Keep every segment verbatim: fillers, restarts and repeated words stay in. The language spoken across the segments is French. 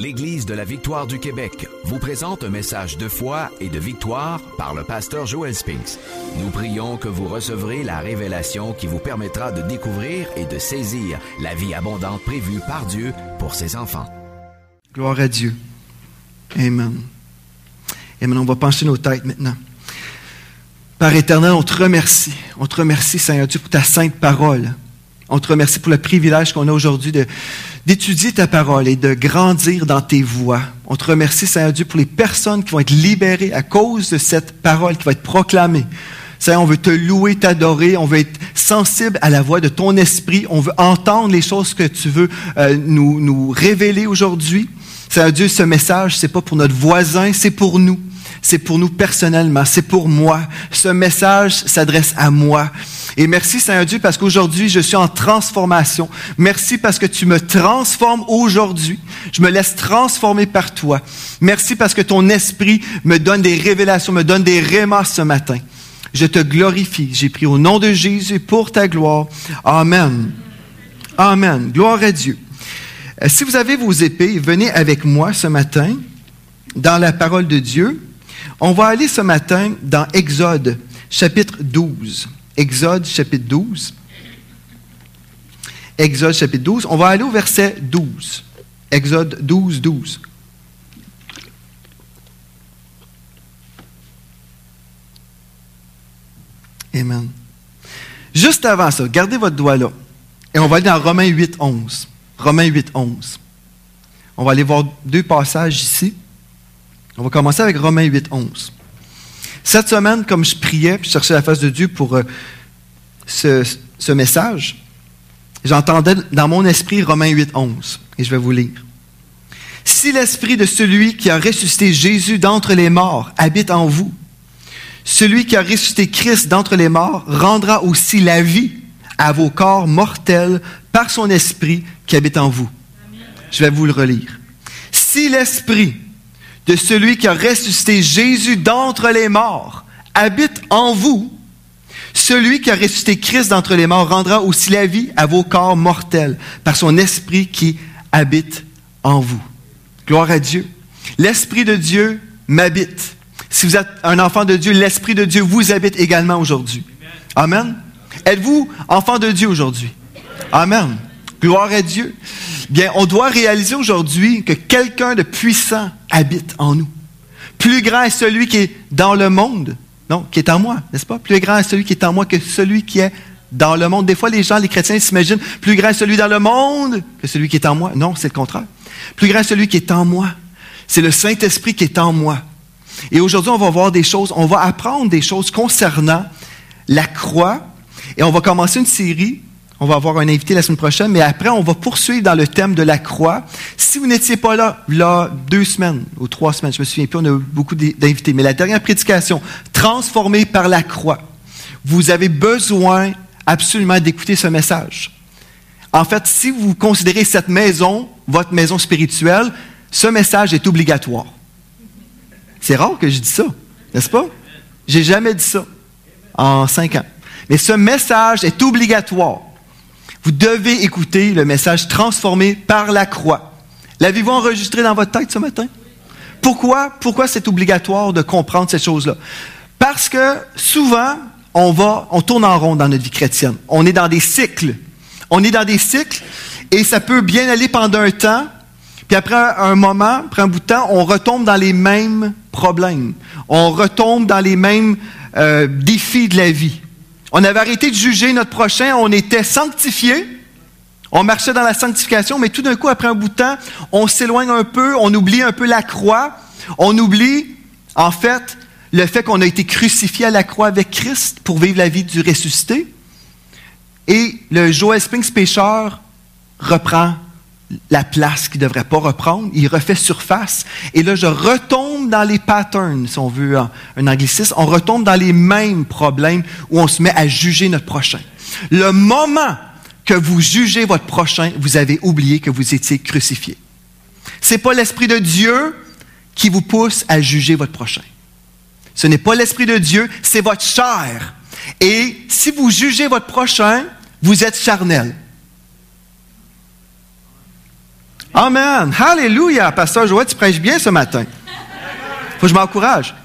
l'Église de la Victoire du Québec vous présente un message de foi et de victoire par le pasteur Joel Spinks. Nous prions que vous recevrez la révélation qui vous permettra de découvrir et de saisir la vie abondante prévue par Dieu pour ses enfants. Gloire à Dieu. Amen. Amen. On va pencher nos têtes maintenant. Père éternel, on te remercie. On te remercie, Seigneur Dieu, pour ta sainte parole. On te remercie pour le privilège qu'on a aujourd'hui de, d'étudier ta parole et de grandir dans tes voies. On te remercie, Seigneur Dieu, pour les personnes qui vont être libérées à cause de cette parole qui va être proclamée. Seigneur, on veut te louer, t'adorer, on veut être sensible à la voix de ton esprit, on veut entendre les choses que tu veux euh, nous, nous révéler aujourd'hui. Seigneur Dieu, ce message, c'est pas pour notre voisin, c'est pour nous. C'est pour nous personnellement, c'est pour moi. Ce message s'adresse à moi. Et merci Seigneur Dieu parce qu'aujourd'hui, je suis en transformation. Merci parce que tu me transformes aujourd'hui. Je me laisse transformer par toi. Merci parce que ton esprit me donne des révélations, me donne des rémas ce matin. Je te glorifie. J'ai prié au nom de Jésus pour ta gloire. Amen. Amen. Gloire à Dieu. Si vous avez vos épées, venez avec moi ce matin dans la parole de Dieu. On va aller ce matin dans Exode, chapitre douze. Exode, chapitre douze. Exode, chapitre douze. On va aller au verset douze. Exode douze, douze. Amen. Juste avant ça, gardez votre doigt là. Et on va aller dans Romains huit, onze. Romains huit, onze. On va aller voir deux passages ici. On va commencer avec Romains huit, onze. Cette semaine, comme je priais, puis je cherchais la face de Dieu pour euh, ce, ce message, j'entendais dans mon esprit Romains huit, onze. Et je vais vous lire. « Si l'esprit de celui qui a ressuscité Jésus d'entre les morts habite en vous, celui qui a ressuscité Christ d'entre les morts rendra aussi la vie à vos corps mortels par son esprit qui habite en vous. » Je vais vous le relire. « Si l'esprit de celui qui a ressuscité Jésus d'entre les morts habite en vous, celui qui a ressuscité Christ d'entre les morts rendra aussi la vie à vos corps mortels par son esprit qui habite en vous. » Gloire à Dieu. L'esprit de Dieu m'habite. Si vous êtes un enfant de Dieu, l'esprit de Dieu vous habite également aujourd'hui. Amen. Êtes-vous enfant de Dieu aujourd'hui? Amen. Gloire à Dieu. Bien, on doit réaliser aujourd'hui que quelqu'un de puissant habite en nous. Plus grand est celui qui est dans le monde, non, qui est en moi, n'est-ce pas? Plus grand est celui qui est en moi que celui qui est dans le monde. Des fois, les gens, les chrétiens s'imaginent, plus grand est celui dans le monde que celui qui est en moi. Non, c'est le contraire. Plus grand est celui qui est en moi. C'est le Saint-Esprit qui est en moi. Et aujourd'hui, on va voir des choses, on va apprendre des choses concernant la croix. Et on va commencer une série. On va avoir un invité la semaine prochaine, mais après, on va poursuivre dans le thème de la croix. Si vous n'étiez pas là, là, deux semaines ou trois semaines, je me souviens plus, on a eu beaucoup d'invités, mais la dernière prédication, transformée par la croix, vous avez besoin absolument d'écouter ce message. En fait, si vous considérez cette maison, votre maison spirituelle, ce message est obligatoire. C'est rare que je dise ça, n'est-ce pas? J'ai jamais dit ça en cinq ans. Mais ce message est obligatoire. Vous devez écouter le message transformé par la croix. L'avez-vous enregistré dans votre tête ce matin? Pourquoi? Pourquoi c'est obligatoire de comprendre ces choses-là? Parce que souvent, on va, on tourne en rond dans notre vie chrétienne. On est dans des cycles. On est dans des cycles et ça peut bien aller pendant un temps. Puis après un moment, après un bout de temps, on retombe dans les mêmes problèmes. On retombe dans les mêmes euh, défis de la vie. On avait arrêté de juger notre prochain, on était sanctifiés, on marchait dans la sanctification, mais tout d'un coup, après un bout de temps, on s'éloigne un peu, on oublie un peu la croix, on oublie, en fait, le fait qu'on a été crucifié à la croix avec Christ pour vivre la vie du ressuscité. Et le Joel Spinks pécheur reprend la place qu'il ne devrait pas reprendre, il refait surface. Et là, je retombe dans les patterns, si on veut un, un anglicisme, on retombe dans les mêmes problèmes où on se met à juger notre prochain. Le moment que vous jugez votre prochain, vous avez oublié que vous étiez crucifié. Ce n'est pas l'Esprit de Dieu qui vous pousse à juger votre prochain. Ce n'est pas l'Esprit de Dieu, c'est votre chair. Et si vous jugez votre prochain, vous êtes charnel. Amen. Alléluia. Pasteur Joël, tu prêches bien ce matin. Faut que je m'encourage.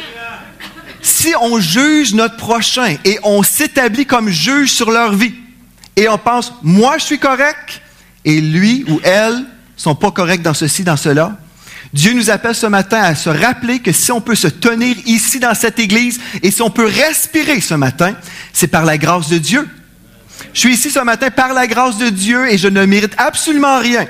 Si on juge notre prochain et on s'établit comme juge sur leur vie et on pense, moi je suis correct et lui ou elle sont pas corrects dans ceci, dans cela, Dieu nous appelle ce matin à se rappeler que si on peut se tenir ici dans cette église et si on peut respirer ce matin, c'est par la grâce de Dieu. Je suis ici ce matin par la grâce de Dieu et je ne mérite absolument rien.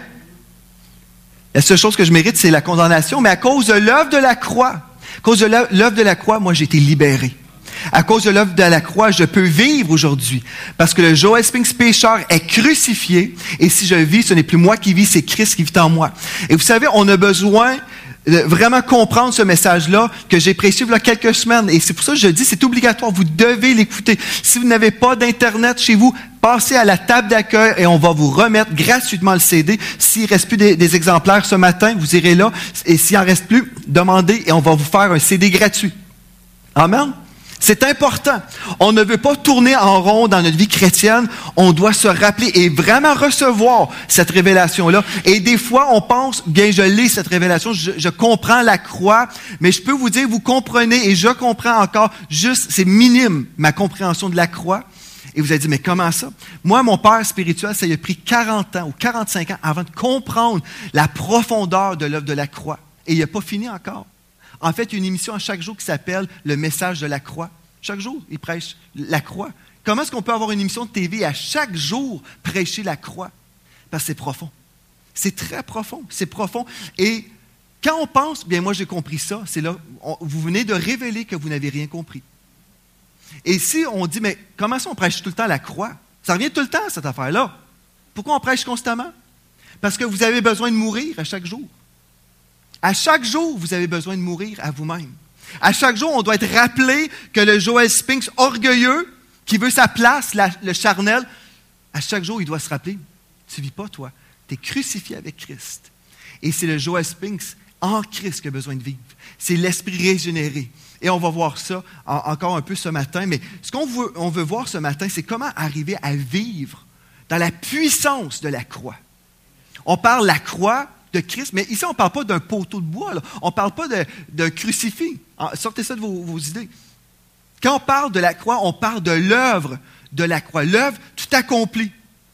La seule chose que je mérite, c'est la condamnation, mais à cause de l'œuvre de la croix, à cause de l'œuvre de la croix, moi j'ai été libéré. À cause de l'œuvre de la croix, je peux vivre aujourd'hui. Parce que le Joel Spinks pécheur est crucifié. Et si je vis, ce n'est plus moi qui vis, c'est Christ qui vit en moi. Et vous savez, on a besoin de vraiment comprendre ce message-là que j'ai prêché il y a quelques semaines. Et c'est pour ça que je dis, c'est obligatoire. Vous devez l'écouter. Si vous n'avez pas d'Internet chez vous, passez à la table d'accueil et on va vous remettre gratuitement le C D. S'il ne reste plus des, des exemplaires ce matin, vous irez là. Et s'il n'en reste plus, demandez et on va vous faire un C D gratuit. Amen. C'est important. On ne veut pas tourner en rond dans notre vie chrétienne. On doit se rappeler et vraiment recevoir cette révélation-là. Et des fois, on pense, bien, je lis cette révélation, je, je comprends la croix, mais je peux vous dire, vous comprenez, et je comprends encore, juste, c'est minime, ma compréhension de la croix. Et vous allez dire, mais comment ça? Moi, mon père spirituel, ça lui a pris quarante ans ou quarante-cinq ans avant de comprendre la profondeur de l'œuvre de la croix. Et il n'a pas fini encore. En fait, il y a une émission à chaque jour qui s'appelle « Le message de la croix ». Chaque jour, il prêche la croix. Comment est-ce qu'on peut avoir une émission de T V et à chaque jour prêcher la croix? Parce que c'est profond. C'est très profond. C'est profond. Et quand on pense, bien moi j'ai compris ça, c'est là, on, vous venez de révéler que vous n'avez rien compris. Et si on dit, mais comment ça on prêche tout le temps la croix? Ça revient tout le temps, cette affaire-là. Pourquoi on prêche constamment? Parce que vous avez besoin de mourir à chaque jour. À chaque jour, vous avez besoin de mourir à vous-même. À chaque jour, on doit être rappelé que le Joel Spinks orgueilleux, qui veut sa place, la, le charnel, à chaque jour, il doit se rappeler, tu ne vis pas toi, tu es crucifié avec Christ. Et c'est le Joel Spinks en Christ qui a besoin de vivre. C'est l'esprit régénéré. Et on va voir ça en, encore un peu ce matin. Mais ce qu'on veut, on veut voir ce matin, c'est comment arriver à vivre dans la puissance de la croix. On parle de la croix de Christ, mais ici, on ne parle pas d'un poteau de bois. Là. On ne parle pas de, d'un crucifix. Sortez ça de vos, vos idées. Quand on parle de la croix, on parle de l'œuvre de la croix, l'œuvre tout accomplie.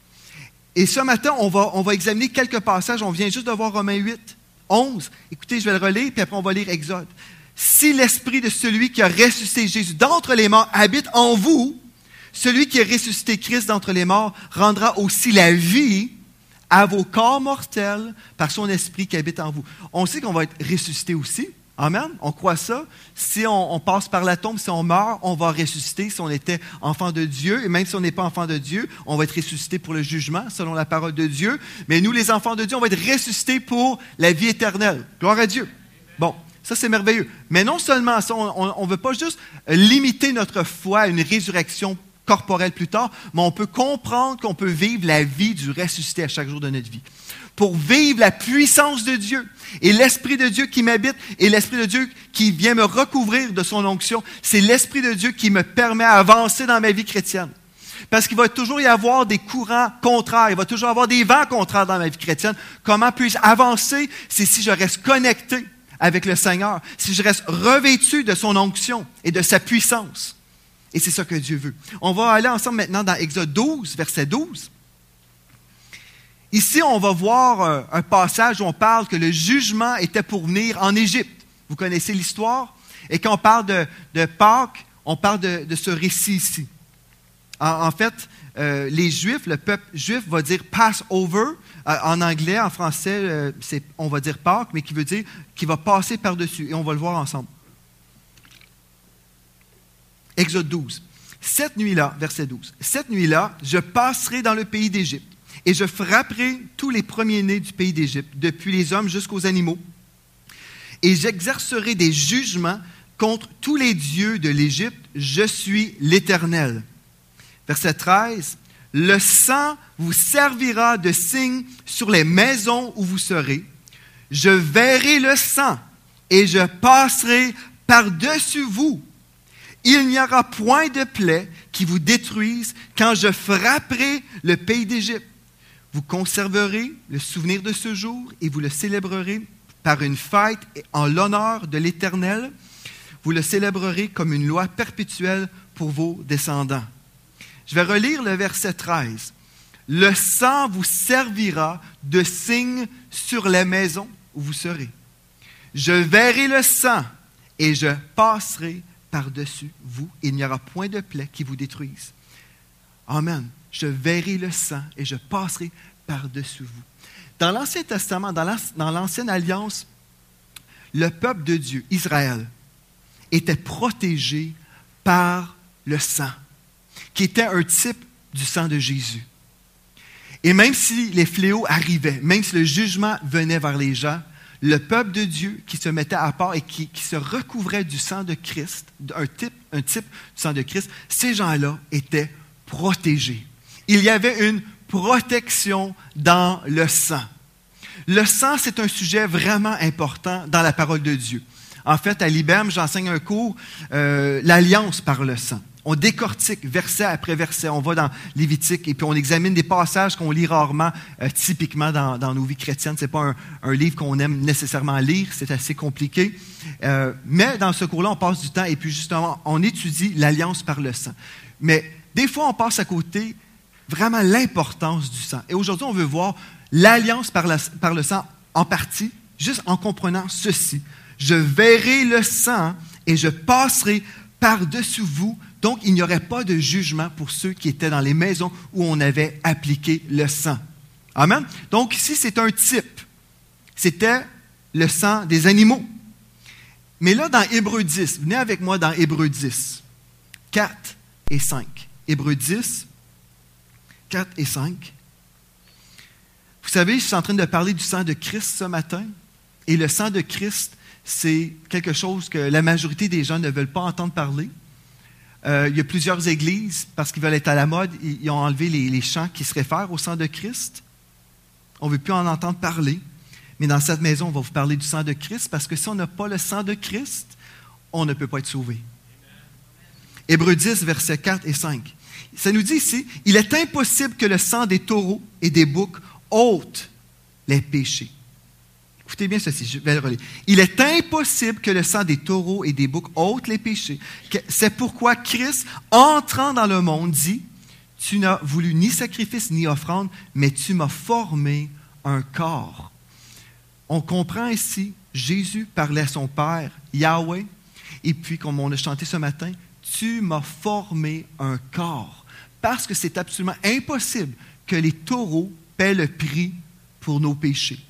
Et ce matin, on va, on va examiner quelques passages. On vient juste de voir Romains huit, onze. Écoutez, je vais le relire, puis après on va lire Exode. « Si l'esprit de celui qui a ressuscité Jésus d'entre les morts habite en vous, celui qui a ressuscité Christ d'entre les morts rendra aussi la vie à vos corps mortels par son esprit qui habite en vous. » On sait qu'on va être ressuscité aussi. Amen. On croit ça. Si on, on passe par la tombe, si on meurt, on va ressusciter si on était enfant de Dieu. Et même si on n'est pas enfant de Dieu, on va être ressuscité pour le jugement, selon la parole de Dieu. Mais nous, les enfants de Dieu, on va être ressuscités pour la vie éternelle. Gloire à Dieu. Bon, ça c'est merveilleux. Mais non seulement ça, on ne veut pas juste limiter notre foi à une résurrection corporelle plus tard, mais on peut comprendre qu'on peut vivre la vie du ressuscité à chaque jour de notre vie. Pour vivre la puissance de Dieu et l'Esprit de Dieu qui m'habite et l'Esprit de Dieu qui vient me recouvrir de son onction, c'est l'Esprit de Dieu qui me permet d'avancer dans ma vie chrétienne. Parce qu'il va toujours y avoir des courants contraires, il va toujours y avoir des vents contraires dans ma vie chrétienne. Comment puis-je avancer? C'est si je reste connecté avec le Seigneur, si je reste revêtu de son onction et de sa puissance. Et c'est ça que Dieu veut. On va aller ensemble maintenant dans Exode douze, verset douze. Ici, on va voir un passage où on parle que le jugement était pour venir en Égypte. Vous connaissez l'histoire? Et quand on parle de, de Pâques, on parle de, de ce récit ici. En, en fait, euh, les Juifs, le peuple juif va dire « Passover ». Euh, en anglais, en français, euh, c'est, on va dire « Pâques », mais qui veut dire qu'il va passer par-dessus. Et on va le voir ensemble. Exode douze. Cette nuit-là, verset douze. « Cette nuit-là, je passerai dans le pays d'Égypte. Et je frapperai tous les premiers-nés du pays d'Égypte, depuis les hommes jusqu'aux animaux. Et j'exercerai des jugements contre tous les dieux de l'Égypte. Je suis l'Éternel. » Verset treize. « Le sang vous servira de signe sur les maisons où vous serez. Je verrai le sang et je passerai par-dessus vous. Il n'y aura point de plaie qui vous détruise quand je frapperai le pays d'Égypte. » Vous conserverez le souvenir de ce jour et vous le célébrerez par une fête en l'honneur de l'Éternel. Vous le célébrerez comme une loi perpétuelle pour vos descendants. Je vais relire le verset treize. Le sang vous servira de signe sur les maisons où vous serez. Je verrai le sang et je passerai par-dessus vous. Il n'y aura point de plaie qui vous détruise. Amen. Je verrai le sang et je passerai par-dessus vous. Dans l'Ancien Testament, dans l'Ancienne Alliance, le peuple de Dieu, Israël, était protégé par le sang, qui était un type du sang de Jésus. Et même si les fléaux arrivaient, même si le jugement venait vers les gens, le peuple de Dieu qui se mettait à part et qui, qui se recouvrait du sang de Christ, un type, un type du sang de Christ, ces gens-là étaient protégés. Il y avait une protection dans le sang. Le sang, c'est un sujet vraiment important dans la parole de Dieu. En fait, à l'I B E M, j'enseigne un cours, euh, l'alliance par le sang. On décortique verset après verset, on va dans Lévitique et puis on examine des passages qu'on lit rarement, euh, typiquement dans, dans nos vies chrétiennes. Ce n'est pas un, un livre qu'on aime nécessairement lire, c'est assez compliqué. Euh, mais dans ce cours-là, on passe du temps et puis justement, on étudie l'alliance par le sang. Mais des fois, on passe à côté vraiment l'importance du sang. Et aujourd'hui, on veut voir l'alliance par, la, par le sang en partie, juste en comprenant ceci. Je verrai le sang et je passerai par-dessus vous. Donc, il n'y aurait pas de jugement pour ceux qui étaient dans les maisons où on avait appliqué le sang. Amen. Donc, ici, c'est un type. C'était le sang des animaux. Mais là, dans Hébreux dix, venez avec moi dans Hébreux dix, quatre et cinq. Hébreux dix, quatre et cinq. Vous savez, je suis en train de parler du sang de Christ ce matin. Et le sang de Christ, c'est quelque chose que la majorité des gens ne veulent pas entendre parler. Euh, il y a plusieurs églises, parce qu'ils veulent être à la mode, ils ont enlevé les, les chants qui se réfèrent au sang de Christ. On ne veut plus en entendre parler. Mais dans cette maison, on va vous parler du sang de Christ, parce que si on n'a pas le sang de Christ, on ne peut pas être sauvé. Hébreux dix, versets quatre et cinq. Ça nous dit ici, « Il est impossible que le sang des taureaux et des boucs ôte les péchés. » Écoutez bien ceci, je vais le relire. « Il est impossible que le sang des taureaux et des boucs ôte les péchés. C'est pourquoi Christ, entrant dans le monde, dit, « Tu n'as voulu ni sacrifice ni offrande, mais tu m'as formé un corps. » On comprend ici, Jésus parlait à son Père, Yahweh, et puis comme on a chanté ce matin, « Tu m'as formé un corps. » Parce que c'est absolument impossible que les taureaux paient le prix pour nos péchés.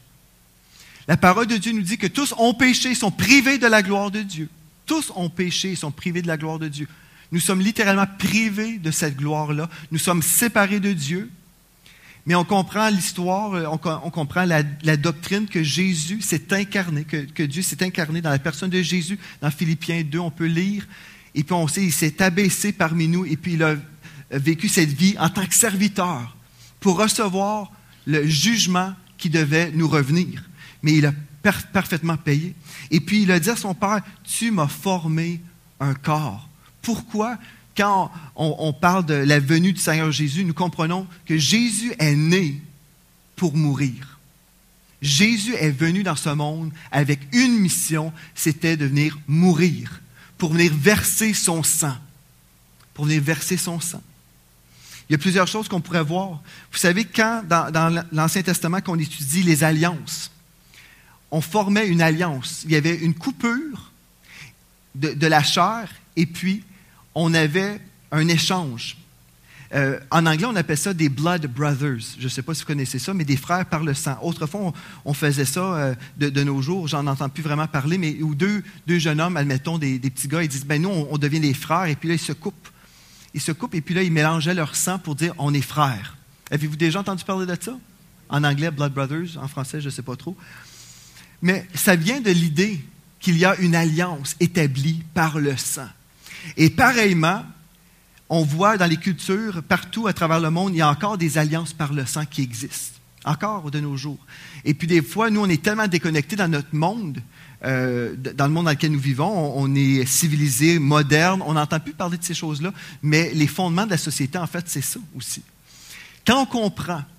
La parole de Dieu nous dit que tous ont péché et sont privés de la gloire de Dieu. Tous ont péché et sont privés de la gloire de Dieu. Nous sommes littéralement privés de cette gloire-là. Nous sommes séparés de Dieu. Mais on comprend l'histoire, on, on comprend la, la doctrine que Jésus s'est incarné, que, que Dieu s'est incarné dans la personne de Jésus. Dans Philippiens deux, on peut lire. Et puis on sait, il s'est abaissé parmi nous et puis il a vécu cette vie en tant que serviteur pour recevoir le jugement qui devait nous revenir. Mais il a per- parfaitement payé. Et puis il a dit à son Père, « Tu m'as formé un corps. » Pourquoi? Quand on, on parle de la venue du Seigneur Jésus, nous comprenons que Jésus est né pour mourir. Jésus est venu dans ce monde avec une mission, c'était de venir mourir, pour venir verser son sang. Pour venir verser son sang. Il y a plusieurs choses qu'on pourrait voir. Vous savez, quand dans, dans l'Ancien Testament, qu'on étudie les alliances, on formait une alliance. Il y avait une coupure de, de la chair et puis on avait un échange. Euh, en anglais, on appelle ça des blood brothers. Je ne sais pas si vous connaissez ça, mais des frères par le sang. Autrefois, on, on faisait ça euh, de, de nos jours. J'en entends plus vraiment parler, mais où deux, deux jeunes hommes, admettons, des, des petits gars, ils disent, ben nous, on, on devient des frères, et puis là, ils se coupent. Ils se coupent, et puis là, ils mélangeaient leur sang pour dire, on est frères. Avez-vous déjà entendu parler de ça? En anglais, blood brothers. En français, je ne sais pas trop. Mais ça vient de l'idée qu'il y a une alliance établie par le sang. Et pareillement, on voit dans les cultures, partout à travers le monde, il y a encore des alliances par le sang qui existent. Encore de nos jours. Et puis des fois, nous, on est tellement déconnectés dans notre monde, euh, dans le monde dans lequel nous vivons, on, on est civilisé, moderne, on n'entend plus parler de ces choses-là, mais les fondements de la société, en fait, c'est ça aussi. Quand on comprend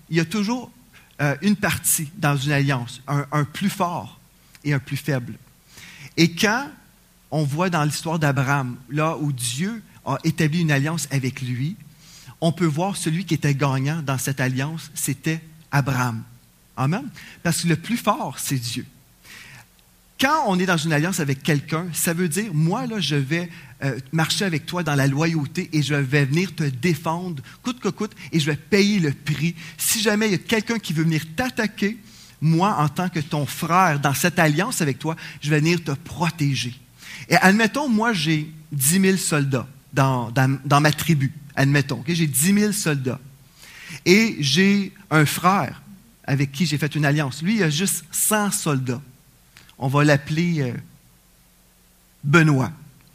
il y a toujours euh, une partie dans une alliance, un, un plus fort et un plus faible. Et quand on voit dans l'histoire d'Abraham, là où Dieu a établi une alliance avec lui, on peut voir celui qui était gagnant dans cette alliance, c'était Abraham. Amen. Parce que le plus fort, c'est Dieu. Quand on est dans une alliance avec quelqu'un, ça veut dire, moi, là, je vais euh, marcher avec toi dans la loyauté et je vais venir te défendre, coûte que coûte, et je vais payer le prix. Si jamais il y a quelqu'un qui veut venir t'attaquer, moi, en tant que ton frère, dans cette alliance avec toi, je vais venir te protéger. Et admettons, moi, j'ai dix mille soldats dans, dans, dans ma tribu. Admettons, okay? J'ai dix mille soldats. Et j'ai un frère avec qui j'ai fait une alliance. Lui, il a juste cent soldats. On va l'appeler euh, Benoît.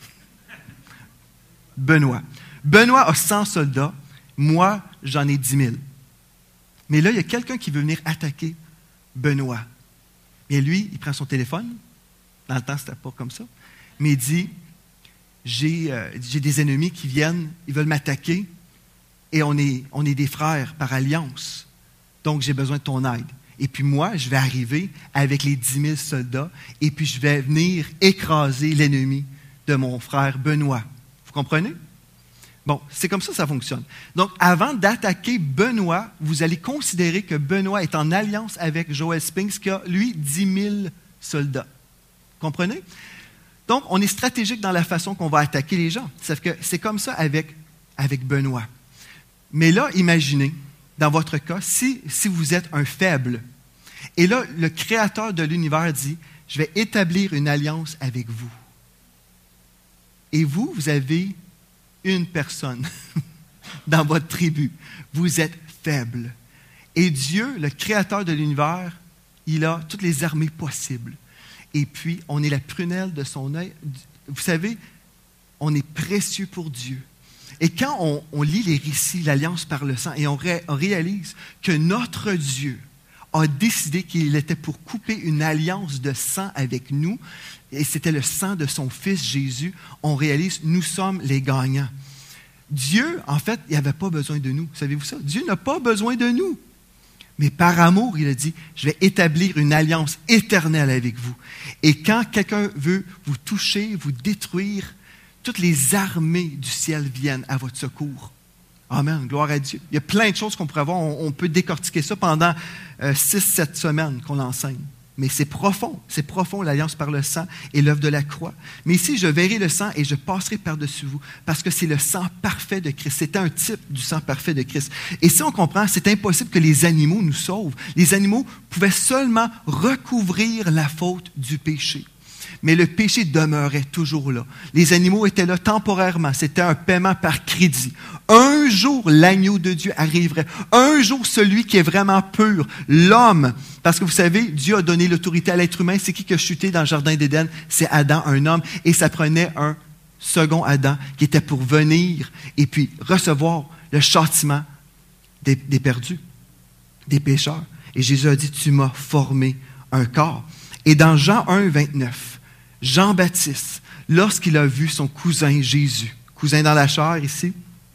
Benoît. Benoît a cent soldats. Moi, j'en ai dix mille. Mais là, il y a quelqu'un qui veut venir attaquer Benoît. Et lui, il prend son téléphone. Dans le temps, c'était pas comme ça. Mais il dit, j'ai, euh, j'ai des ennemis qui viennent, ils veulent m'attaquer. Et on est, on est des frères par alliance. Donc, j'ai besoin de ton aide. Et puis moi, je vais arriver avec les dix mille soldats et puis je vais venir écraser l'ennemi de mon frère Benoît. Vous comprenez? Bon, c'est comme ça que ça fonctionne. Donc, avant d'attaquer Benoît, vous allez considérer que Benoît est en alliance avec Joel Spinks qui a, lui, dix mille soldats. Comprenez? Donc, on est stratégique dans la façon qu'on va attaquer les gens. C'est que c'est comme ça avec, avec Benoît. Mais là, imaginez, dans votre cas, si, si vous êtes un faible, et là, le Créateur de l'univers dit, je vais établir une alliance avec vous. Et vous, vous avez une personne dans votre tribu. Vous êtes faible. Et Dieu, le Créateur de l'univers, il a toutes les armées possibles. Et puis, on est la prunelle de son œil. Vous savez, on est précieux pour Dieu. Et quand on, on lit les récits, l'alliance par le sang, et on, ré, on réalise que notre Dieu a décidé qu'il était pour couper une alliance de sang avec nous, et c'était le sang de son Fils Jésus, on réalise, nous sommes les gagnants. Dieu, en fait, il n'avait pas besoin de nous. Savez-vous ça? Dieu n'a pas besoin de nous. Mais par amour, il a dit, je vais établir une alliance éternelle avec vous. Et quand quelqu'un veut vous toucher, vous détruire, toutes les armées du ciel viennent à votre secours. Amen, gloire à Dieu. Il y a plein de choses qu'on pourrait voir. On, on peut décortiquer ça pendant euh, six, sept semaines qu'on enseigne. Mais c'est profond, c'est profond l'alliance par le sang et l'œuvre de la croix. Mais ici, je verrai le sang et je passerai par-dessus vous parce que c'est le sang parfait de Christ. C'était un type du sang parfait de Christ. Et si on comprend, c'est impossible que les animaux nous sauvent. Les animaux pouvaient seulement recouvrir la faute du péché. Mais le péché demeurait toujours là. Les animaux étaient là temporairement. C'était un paiement par crédit. Un jour, l'agneau de Dieu arriverait. Un jour, celui qui est vraiment pur, l'homme. Parce que vous savez, Dieu a donné l'autorité à l'être humain. C'est qui qui a chuté dans le jardin d'Éden? C'est Adam, un homme. Et ça prenait un second Adam qui était pour venir et puis recevoir le châtiment des, des perdus, des pécheurs. Et Jésus a dit, tu m'as formé un corps. Et dans Jean un, vingt-neuf, Jean-Baptiste, lorsqu'il a vu son cousin Jésus, cousin dans la chair ici,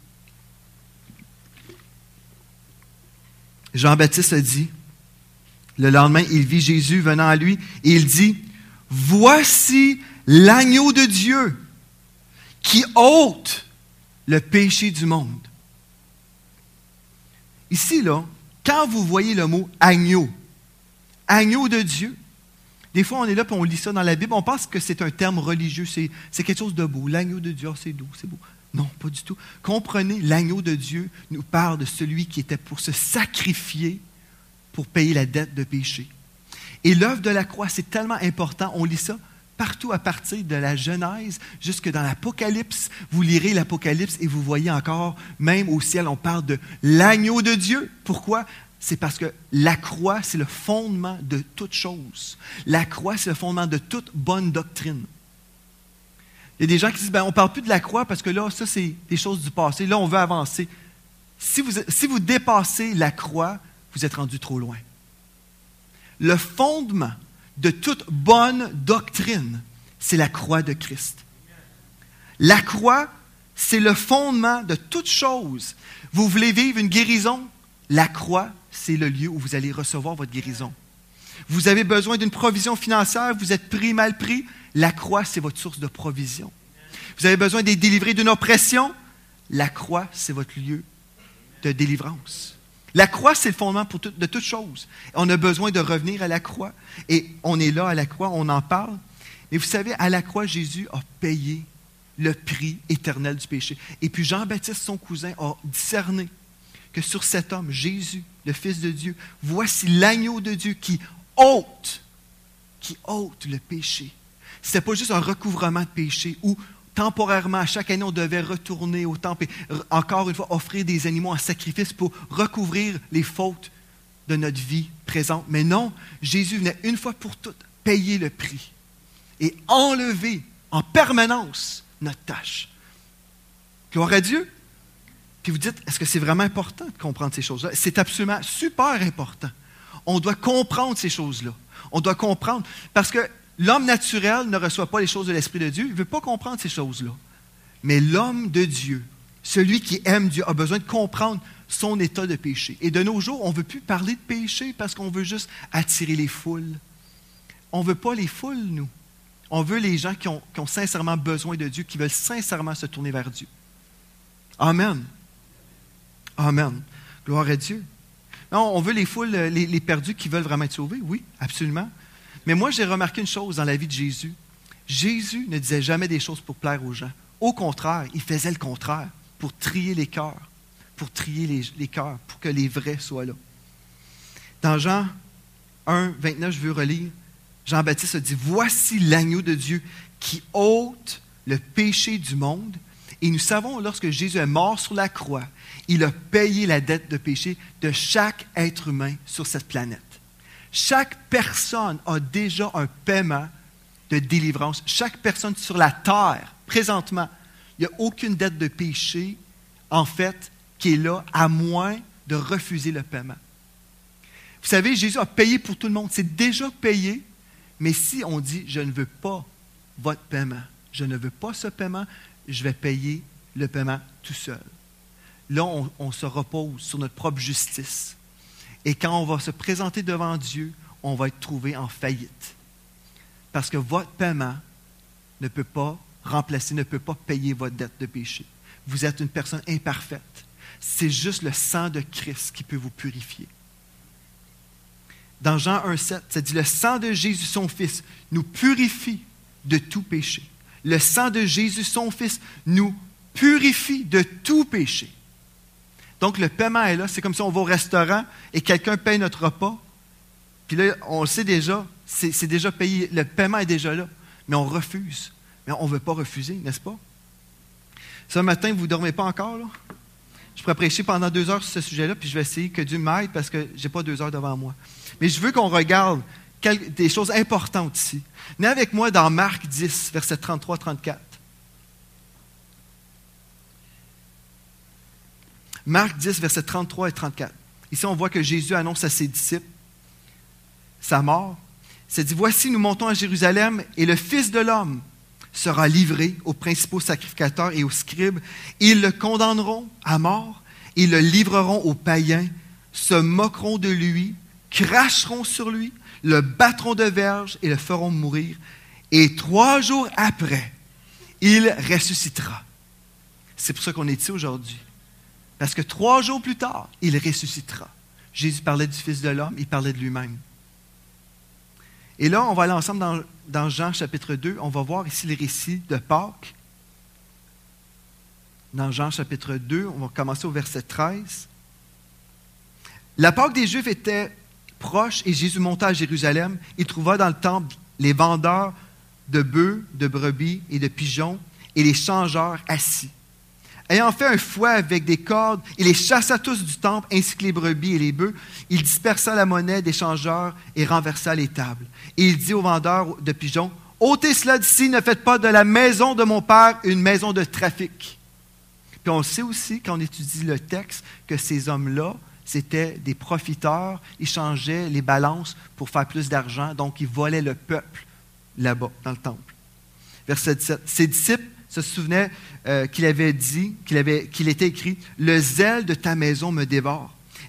Jean-Baptiste a dit, le lendemain, il vit Jésus venant à lui et il dit, « Voici l'agneau de Dieu qui ôte le péché du monde. » Ici, là, quand vous voyez le mot « agneau », agneau de Dieu, des fois, on est là et on lit ça dans la Bible. On pense que c'est un terme religieux. C'est, c'est quelque chose de beau. L'agneau de Dieu, oh, c'est doux, c'est beau. Non, pas du tout. Comprenez, l'agneau de Dieu nous parle de celui qui était pour se sacrifier pour payer la dette de péché. Et l'œuvre de la croix, c'est tellement important. On lit ça partout à partir de la Genèse jusque dans l'Apocalypse. Vous lirez l'Apocalypse et vous voyez encore, même au ciel, on parle de l'agneau de Dieu. Pourquoi? C'est parce que la croix, c'est le fondement de toute chose. La croix, c'est le fondement de toute bonne doctrine. Il y a des gens qui disent, ben, on ne parle plus de la croix parce que là, ça, c'est des choses du passé. Là, on veut avancer. Si vous, si vous dépassez la croix, vous êtes rendu trop loin. Le fondement de toute bonne doctrine, c'est la croix de Christ. La croix, c'est le fondement de toute chose. Vous voulez vivre une guérison? La croix, c'est le lieu où vous allez recevoir votre guérison. Vous avez besoin d'une provision financière, vous êtes pris, mal pris. La croix, c'est votre source de provision. Vous avez besoin d'être délivré d'une oppression. La croix, c'est votre lieu de délivrance. La croix, c'est le fondement pour tout, de toute chose. On a besoin de revenir à la croix. Et on est là à la croix, on en parle. Mais vous savez, à la croix, Jésus a payé le prix éternel du péché. Et puis Jean-Baptiste, son cousin, a discerné que sur cet homme, Jésus, le Fils de Dieu, voici l'agneau de Dieu qui ôte, qui ôte le péché. Ce n'était pas juste un recouvrement de péché où temporairement, à chaque année, on devait retourner au temple et encore une fois offrir des animaux en sacrifice pour recouvrir les fautes de notre vie présente. Mais non, Jésus venait une fois pour toutes payer le prix et enlever en permanence notre tâche. Gloire à Dieu. Puis vous dites, est-ce que c'est vraiment important de comprendre ces choses-là? C'est absolument super important. On doit comprendre ces choses-là. On doit comprendre, parce que l'homme naturel ne reçoit pas les choses de l'Esprit de Dieu. Il ne veut pas comprendre ces choses-là. Mais l'homme de Dieu, celui qui aime Dieu, a besoin de comprendre son état de péché. Et de nos jours, on ne veut plus parler de péché parce qu'on veut juste attirer les foules. On ne veut pas les foules, nous. On veut les gens qui ont, qui ont sincèrement besoin de Dieu, qui veulent sincèrement se tourner vers Dieu. Amen. Amen. Gloire à Dieu. Non, on veut les foules, les, les perdus qui veulent vraiment être sauvés. Oui, absolument. Mais moi, j'ai remarqué une chose dans la vie de Jésus. Jésus ne disait jamais des choses pour plaire aux gens. Au contraire, il faisait le contraire pour trier les cœurs, pour trier les, les cœurs, pour que les vrais soient là. Dans Jean un, vingt-neuf, je veux relire, Jean-Baptiste a dit, « Voici l'agneau de Dieu qui ôte le péché du monde. » Et nous savons, lorsque Jésus est mort sur la croix, il a payé la dette de péché de chaque être humain sur cette planète. Chaque personne a déjà un paiement de délivrance. Chaque personne sur la terre, présentement, il n'y a aucune dette de péché, en fait, qui est là, à moins de refuser le paiement. Vous savez, Jésus a payé pour tout le monde. C'est déjà payé, mais si on dit, je ne veux pas votre paiement, je ne veux pas ce paiement, je vais payer le paiement tout seul. Là, on, on se repose sur notre propre justice. Et quand on va se présenter devant Dieu, on va être trouvé en faillite. Parce que votre paiement ne peut pas remplacer, ne peut pas payer votre dette de péché. Vous êtes une personne imparfaite. C'est juste le sang de Christ qui peut vous purifier. Dans Jean un, sept, ça dit « Le sang de Jésus, son Fils, nous purifie de tout péché. » Le sang de Jésus, son Fils, nous purifie de tout péché. Donc, le paiement est là. C'est comme si on va au restaurant et quelqu'un paye notre repas. Puis là, on le sait déjà, c'est, c'est déjà payé. Le paiement est déjà là. Mais on refuse. Mais on ne veut pas refuser, n'est-ce pas? Ce matin, vous ne dormez pas encore, là? Je pourrais prêcher pendant deux heures sur ce sujet-là, puis je vais essayer que Dieu m'aide parce que je n'ai pas deux heures devant moi. Mais je veux qu'on regarde quelques, des choses importantes ici. Venez avec moi dans Marc dix, versets trente-trois à trente-quatre. Marc dix, versets trente-trois et trente-quatre. Ici, on voit que Jésus annonce à ses disciples sa mort. Il dit, « Voici, nous montons à Jérusalem, et le Fils de l'homme sera livré aux principaux sacrificateurs et aux scribes. Ils le condamneront à mort, ils le livreront aux païens, se moqueront de lui, cracheront sur lui, le battront de verge et le feront mourir. Et trois jours après, il ressuscitera. » C'est pour ça qu'on est ici aujourd'hui. Parce que trois jours plus tard, il ressuscitera. Jésus parlait du Fils de l'homme, il parlait de lui-même. Et là, on va aller ensemble dans, dans Jean chapitre deux. On va voir ici les récits de Pâques. Dans Jean chapitre deux, on va commencer au verset treize. La Pâque des Juifs était proche et Jésus monta à Jérusalem. Il trouva dans le temple les vendeurs de bœufs, de brebis et de pigeons et les changeurs assis. Ayant fait un fouet avec des cordes, il les chassa tous du temple, ainsi que les brebis et les bœufs. Il dispersa la monnaie des changeurs et renversa les tables. Et il dit aux vendeurs de pigeons, « Ôtez cela d'ici, ne faites pas de la maison de mon père une maison de trafic. » Puis on sait aussi, quand on étudie le texte, que ces hommes-là, c'était des profiteurs. Ils changeaient les balances pour faire plus d'argent. Donc, ils volaient le peuple là-bas, dans le temple. Verset dix-sept. Ses disciples se souvenait euh, qu'il avait dit, qu'il, avait, qu'il était écrit « Le zèle de ta maison me dévore.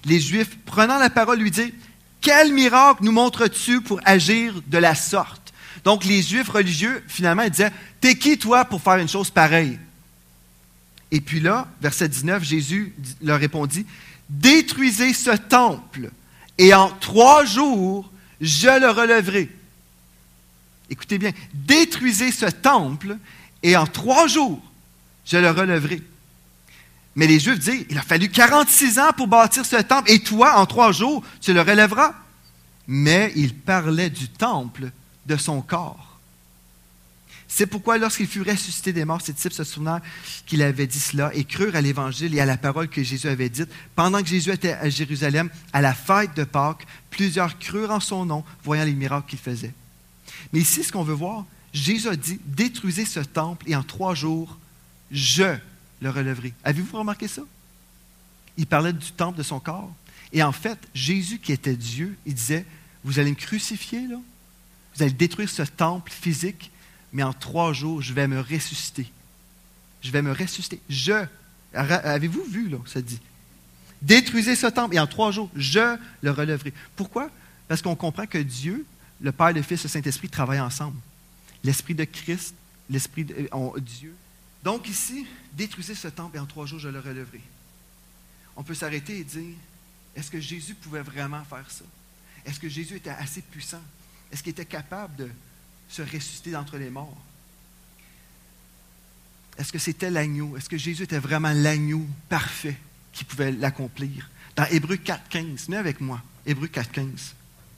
Les Juifs, prenant la parole, lui dirent « Quel miracle nous montres-tu pour agir de la sorte? » Donc, les Juifs religieux, finalement, ils disaient « T'es qui, toi, pour faire une chose pareille? » Et puis là, verset dix-neuf, Jésus leur répondit « Détruisez ce temple, et en trois jours, je le relèverai. » Écoutez bien, « Détruisez ce temple, et en trois jours, je le relèverai. » Mais les Juifs disent, il a fallu quarante-six ans pour bâtir ce temple, et toi, en trois jours, tu le relèveras. Mais il parlait du temple de son corps. C'est pourquoi, lorsqu'il fut ressuscité des morts, ses disciples se souvinrent qu'il avait dit cela et crurent à l'Évangile et à la parole que Jésus avait dite. Pendant que Jésus était à Jérusalem, à la fête de Pâques, plusieurs crurent en son nom, voyant les miracles qu'il faisait. Mais ici, ce qu'on veut voir, Jésus a dit, détruisez ce temple, et en trois jours, je le relèverai. Avez-vous remarqué ça? Il parlait du temple de son corps. Et en fait, Jésus qui était Dieu, il disait, vous allez me crucifier, là? Vous allez détruire ce temple physique, mais en trois jours, je vais me ressusciter. Je vais me ressusciter. Je. Avez-vous vu, là, ça dit? Détruisez ce temple, et en trois jours, je le relèverai. Pourquoi? Parce qu'on comprend que Dieu, le Père, le Fils, le Saint-Esprit travaillent ensemble. L'Esprit de Christ, l'Esprit de on, Dieu. Donc ici, détruisez ce temple et en trois jours, je le relèverai. On peut s'arrêter et dire, est-ce que Jésus pouvait vraiment faire ça? Est-ce que Jésus était assez puissant? Est-ce qu'il était capable de se ressusciter d'entre les morts? Est-ce que c'était l'agneau? Est-ce que Jésus était vraiment l'agneau parfait qui pouvait l'accomplir? Dans Hébreux quatre, quinze, venez avec moi, Hébreux quatre, quinze.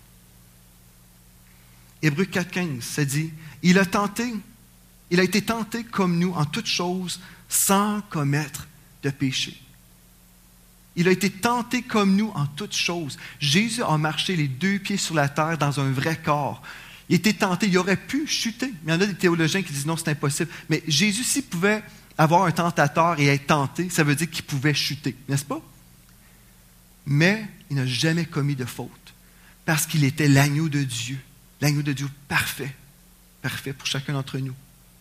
Hébreux quatre, quinze, ça dit, il a tenté, il a été tenté comme nous en toutes choses sans commettre de péché. Il a été tenté comme nous en toutes choses. Jésus a marché les deux pieds sur la terre dans un vrai corps. Il a été tenté, il aurait pu chuter. Il y en a des théologiens qui disent non, c'est impossible. Mais Jésus, s'il pouvait avoir un tentateur et être tenté, ça veut dire qu'il pouvait chuter, n'est-ce pas? Mais il n'a jamais commis de faute parce qu'il était l'agneau de Dieu. L'agneau de Dieu parfait, parfait pour chacun d'entre nous.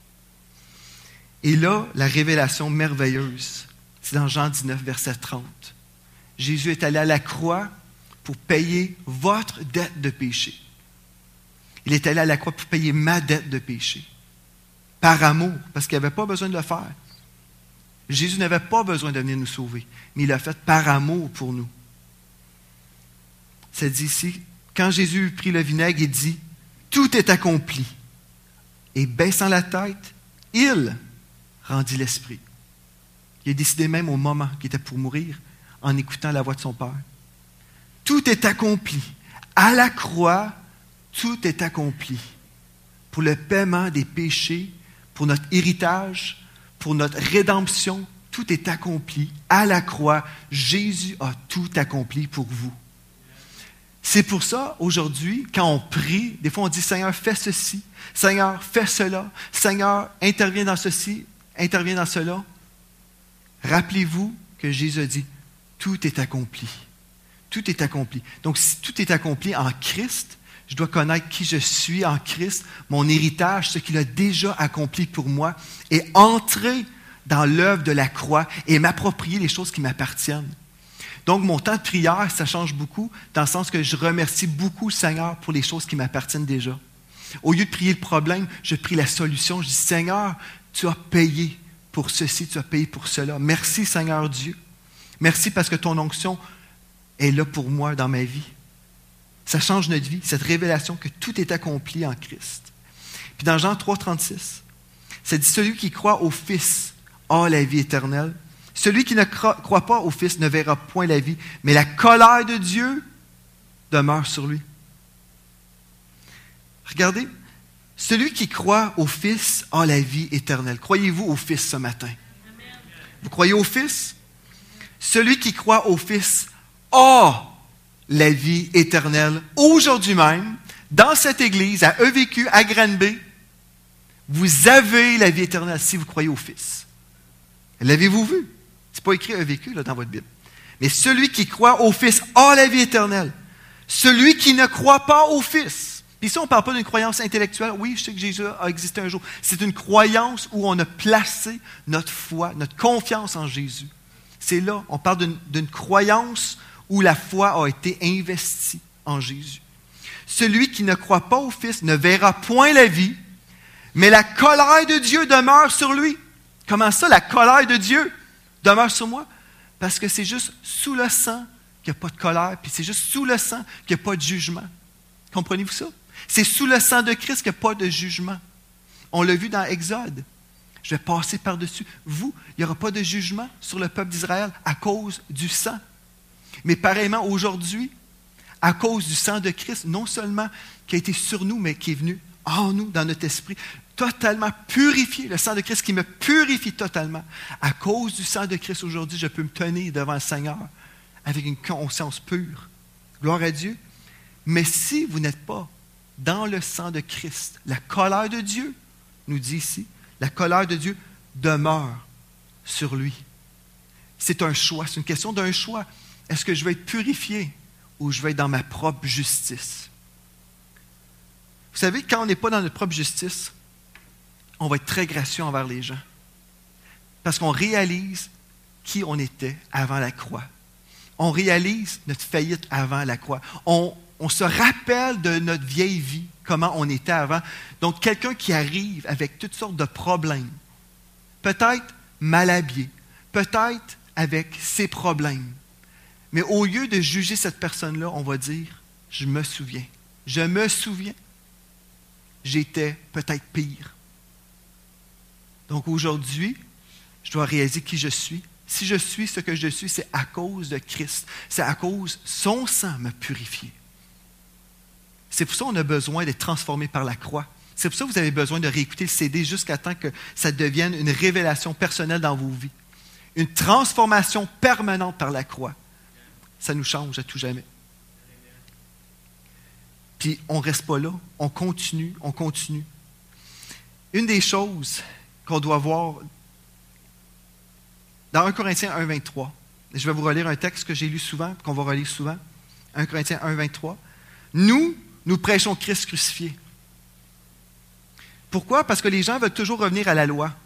Et là, la révélation merveilleuse, c'est dans Jean dix-neuf, verset trente. Jésus est allé à la croix pour payer votre dette de péché. Il est allé à la croix pour payer ma dette de péché. Par amour, parce qu'il n'avait pas besoin de le faire. Jésus n'avait pas besoin de venir nous sauver, mais il l'a fait par amour pour nous. Ça dit ici, quand Jésus prit le vinaigre, il dit, « Tout est accompli. » Et baissant la tête, il rendit l'esprit. Il a décidé même au moment qu'il était pour mourir, en écoutant la voix de son Père. Tout est accompli. À la croix, tout est accompli. Pour le paiement des péchés, pour notre héritage, pour notre rédemption, tout est accompli. À la croix, Jésus a tout accompli pour vous. C'est pour ça, aujourd'hui, quand on prie, des fois on dit « Seigneur, fais ceci. Seigneur, fais cela. Seigneur, interviens dans ceci, interviens dans cela. » Rappelez-vous que Jésus a dit « Tout est accompli. » Tout est accompli. Donc, si tout est accompli en Christ, je dois connaître qui je suis en Christ, mon héritage, ce qu'il a déjà accompli pour moi, et entrer dans l'œuvre de la croix et m'approprier les choses qui m'appartiennent. Donc, mon temps de prière, ça change beaucoup, dans le sens que je remercie beaucoup le Seigneur pour les choses qui m'appartiennent déjà. Au lieu de prier le problème, je prie la solution. Je dis, Seigneur, tu as payé pour ceci, tu as payé pour cela. Merci, Seigneur Dieu. Merci parce que ton onction est là pour moi dans ma vie. Ça change notre vie, cette révélation que tout est accompli en Christ. Puis dans Jean trois, trente-six, ça dit, celui qui croit au Fils a la vie éternelle. Celui qui ne croit pas au Fils ne verra point la vie, mais la colère de Dieu demeure sur lui. Regardez, celui qui croit au Fils a la vie éternelle. Croyez-vous au Fils ce matin? Vous croyez au Fils? Celui qui croit au Fils a la vie éternelle. Aujourd'hui même, dans cette église, à E V Q, à Granby, vous avez la vie éternelle si vous croyez au Fils. L'avez-vous vu? Ce n'est pas écrit E V Q là, dans votre Bible. Mais celui qui croit au Fils a la vie éternelle. Celui qui ne croit pas au Fils. Puis ici, on ne parle pas d'une croyance intellectuelle. Oui, je sais que Jésus a existé un jour. C'est une croyance où on a placé notre foi, notre confiance en Jésus. C'est là, on parle d'une, d'une croyance où la foi a été investie en Jésus. Celui qui ne croit pas au Fils ne verra point la vie, mais la colère de Dieu demeure sur lui. Comment ça, la colère de Dieu demeure sur moi? Parce que c'est juste sous le sang qu'il n'y a pas de colère, puis c'est juste sous le sang qu'il n'y a pas de jugement. Comprenez-vous ça? C'est sous le sang de Christ qu'il n'y a pas de jugement. On l'a vu dans Exode. Je vais passer par-dessus. Vous, il n'y aura pas de jugement sur le peuple d'Israël à cause du sang. Mais pareillement, aujourd'hui, à cause du sang de Christ, non seulement qui a été sur nous, mais qui est venu en nous, dans notre esprit, totalement purifié. Le sang de Christ qui me purifie totalement. À cause du sang de Christ, aujourd'hui, je peux me tenir devant le Seigneur avec une conscience pure. Gloire à Dieu. Mais si vous n'êtes pas dans le sang de Christ, la colère de Dieu, nous dit ici, la colère de Dieu demeure sur lui. C'est un choix, c'est une question d'un choix. Est-ce que je vais être purifié ou je vais être dans ma propre justice? Vous savez, quand on n'est pas dans notre propre justice, on va être très gracieux envers les gens. Parce qu'on réalise qui on était avant la croix. On réalise notre faillite avant la croix. On, on se rappelle de notre vieille vie, comment on était avant. Donc, quelqu'un qui arrive avec toutes sortes de problèmes, peut-être mal habillé, peut-être avec ses problèmes. Mais au lieu de juger cette personne-là, on va dire, je me souviens. Je me souviens. J'étais peut-être pire. Donc aujourd'hui, je dois réaliser qui je suis. Si je suis ce que je suis, c'est à cause de Christ. C'est à cause de son sang m'a purifié. C'est pour ça qu'on a besoin d'être transformé par la croix. C'est pour ça que vous avez besoin de réécouter le C D jusqu'à temps que ça devienne une révélation personnelle dans vos vies. Une transformation permanente par la croix. Ça nous change à tout jamais. Puis on ne reste pas là. On continue, on continue. Une des choses qu'on doit voir dans un Corinthiens un, vingt-trois, je vais vous relire un texte que j'ai lu souvent, qu'on va relire souvent. un Corinthiens un, vingt-trois. Nous, nous prêchons Christ crucifié. Pourquoi? Parce que les gens veulent toujours revenir à la loi.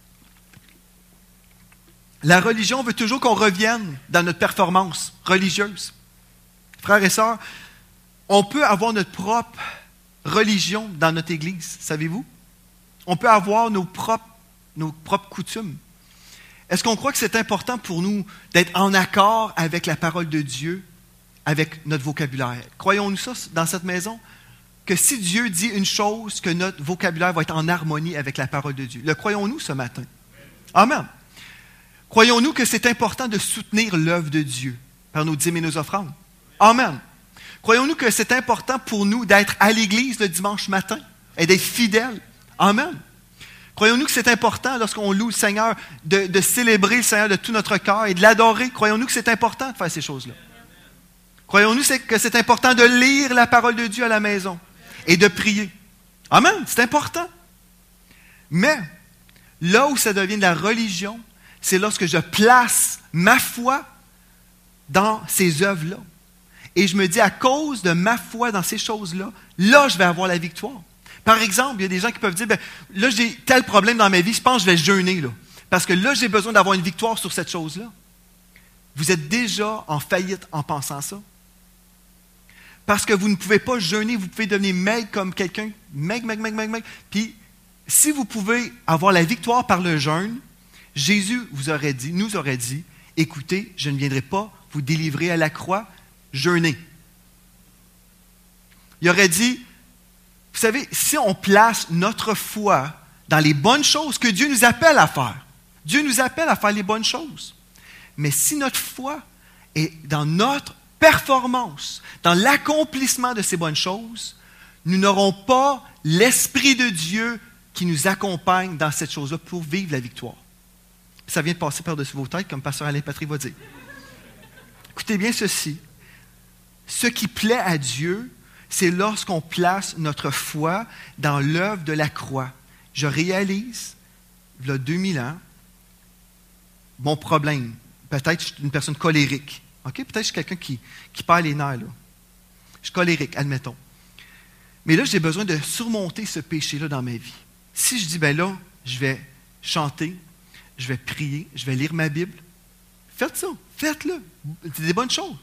La religion veut toujours qu'on revienne dans notre performance religieuse. Frères et sœurs, on peut avoir notre propre religion dans notre Église, savez-vous? On peut avoir nos propres, nos propres coutumes. Est-ce qu'on croit que c'est important pour nous d'être en accord avec la parole de Dieu, avec notre vocabulaire? Croyons-nous ça dans cette maison? Que si Dieu dit une chose, que notre vocabulaire va être en harmonie avec la parole de Dieu. Le croyons-nous ce matin? Amen. Croyons-nous que c'est important de soutenir l'œuvre de Dieu par nos dîmes et nos offrandes? Amen. Croyons-nous que c'est important pour nous d'être à l'Église le dimanche matin et d'être fidèles? Amen. Croyons-nous que c'est important, lorsqu'on loue le Seigneur, de, de célébrer le Seigneur de tout notre cœur et de l'adorer? Croyons-nous que c'est important de faire ces choses-là? Croyons-nous que c'est important de lire la parole de Dieu à la maison et de prier? Amen, c'est important. Mais, là où ça devient de la religion, c'est lorsque je place ma foi dans ces œuvres-là. Et je me dis, à cause de ma foi dans ces choses-là, là, je vais avoir la victoire. Par exemple, il y a des gens qui peuvent dire, ben, là, j'ai tel problème dans ma vie, je pense que je vais jeûner, là. Parce que là, j'ai besoin d'avoir une victoire sur cette chose-là. Vous êtes déjà en faillite en pensant ça. Parce que vous ne pouvez pas jeûner, vous pouvez devenir maigre comme quelqu'un, maigre, maigre, maigre, maigre, maigre. Puis, si vous pouvez avoir la victoire par le jeûne, Jésus vous aurait dit, nous aurait dit, écoutez, je ne viendrai pas vous délivrer à la croix, jeûnez. Il aurait dit, vous savez, si on place notre foi dans les bonnes choses que Dieu nous appelle à faire, Dieu nous appelle à faire les bonnes choses. Mais si notre foi est dans notre performance, dans l'accomplissement de ces bonnes choses, nous n'aurons pas l'Esprit de Dieu qui nous accompagne dans cette chose-là pour vivre la victoire. Ça vient de passer par-dessus vos têtes, comme Pasteur Alain Patrick va dire. Écoutez bien ceci. Ce qui plaît à Dieu, c'est lorsqu'on place notre foi dans l'œuvre de la croix. Je réalise, il y a deux mille ans, mon problème. Peut-être que je suis une personne colérique. Okay? Peut-être que je suis quelqu'un qui, qui perd les nerfs. Là. Je suis colérique, admettons. Mais là, j'ai besoin de surmonter ce péché-là dans ma vie. Si je dis, ben là, je vais chanter, je vais prier, je vais lire ma Bible, faites ça, faites-le. C'est des bonnes choses.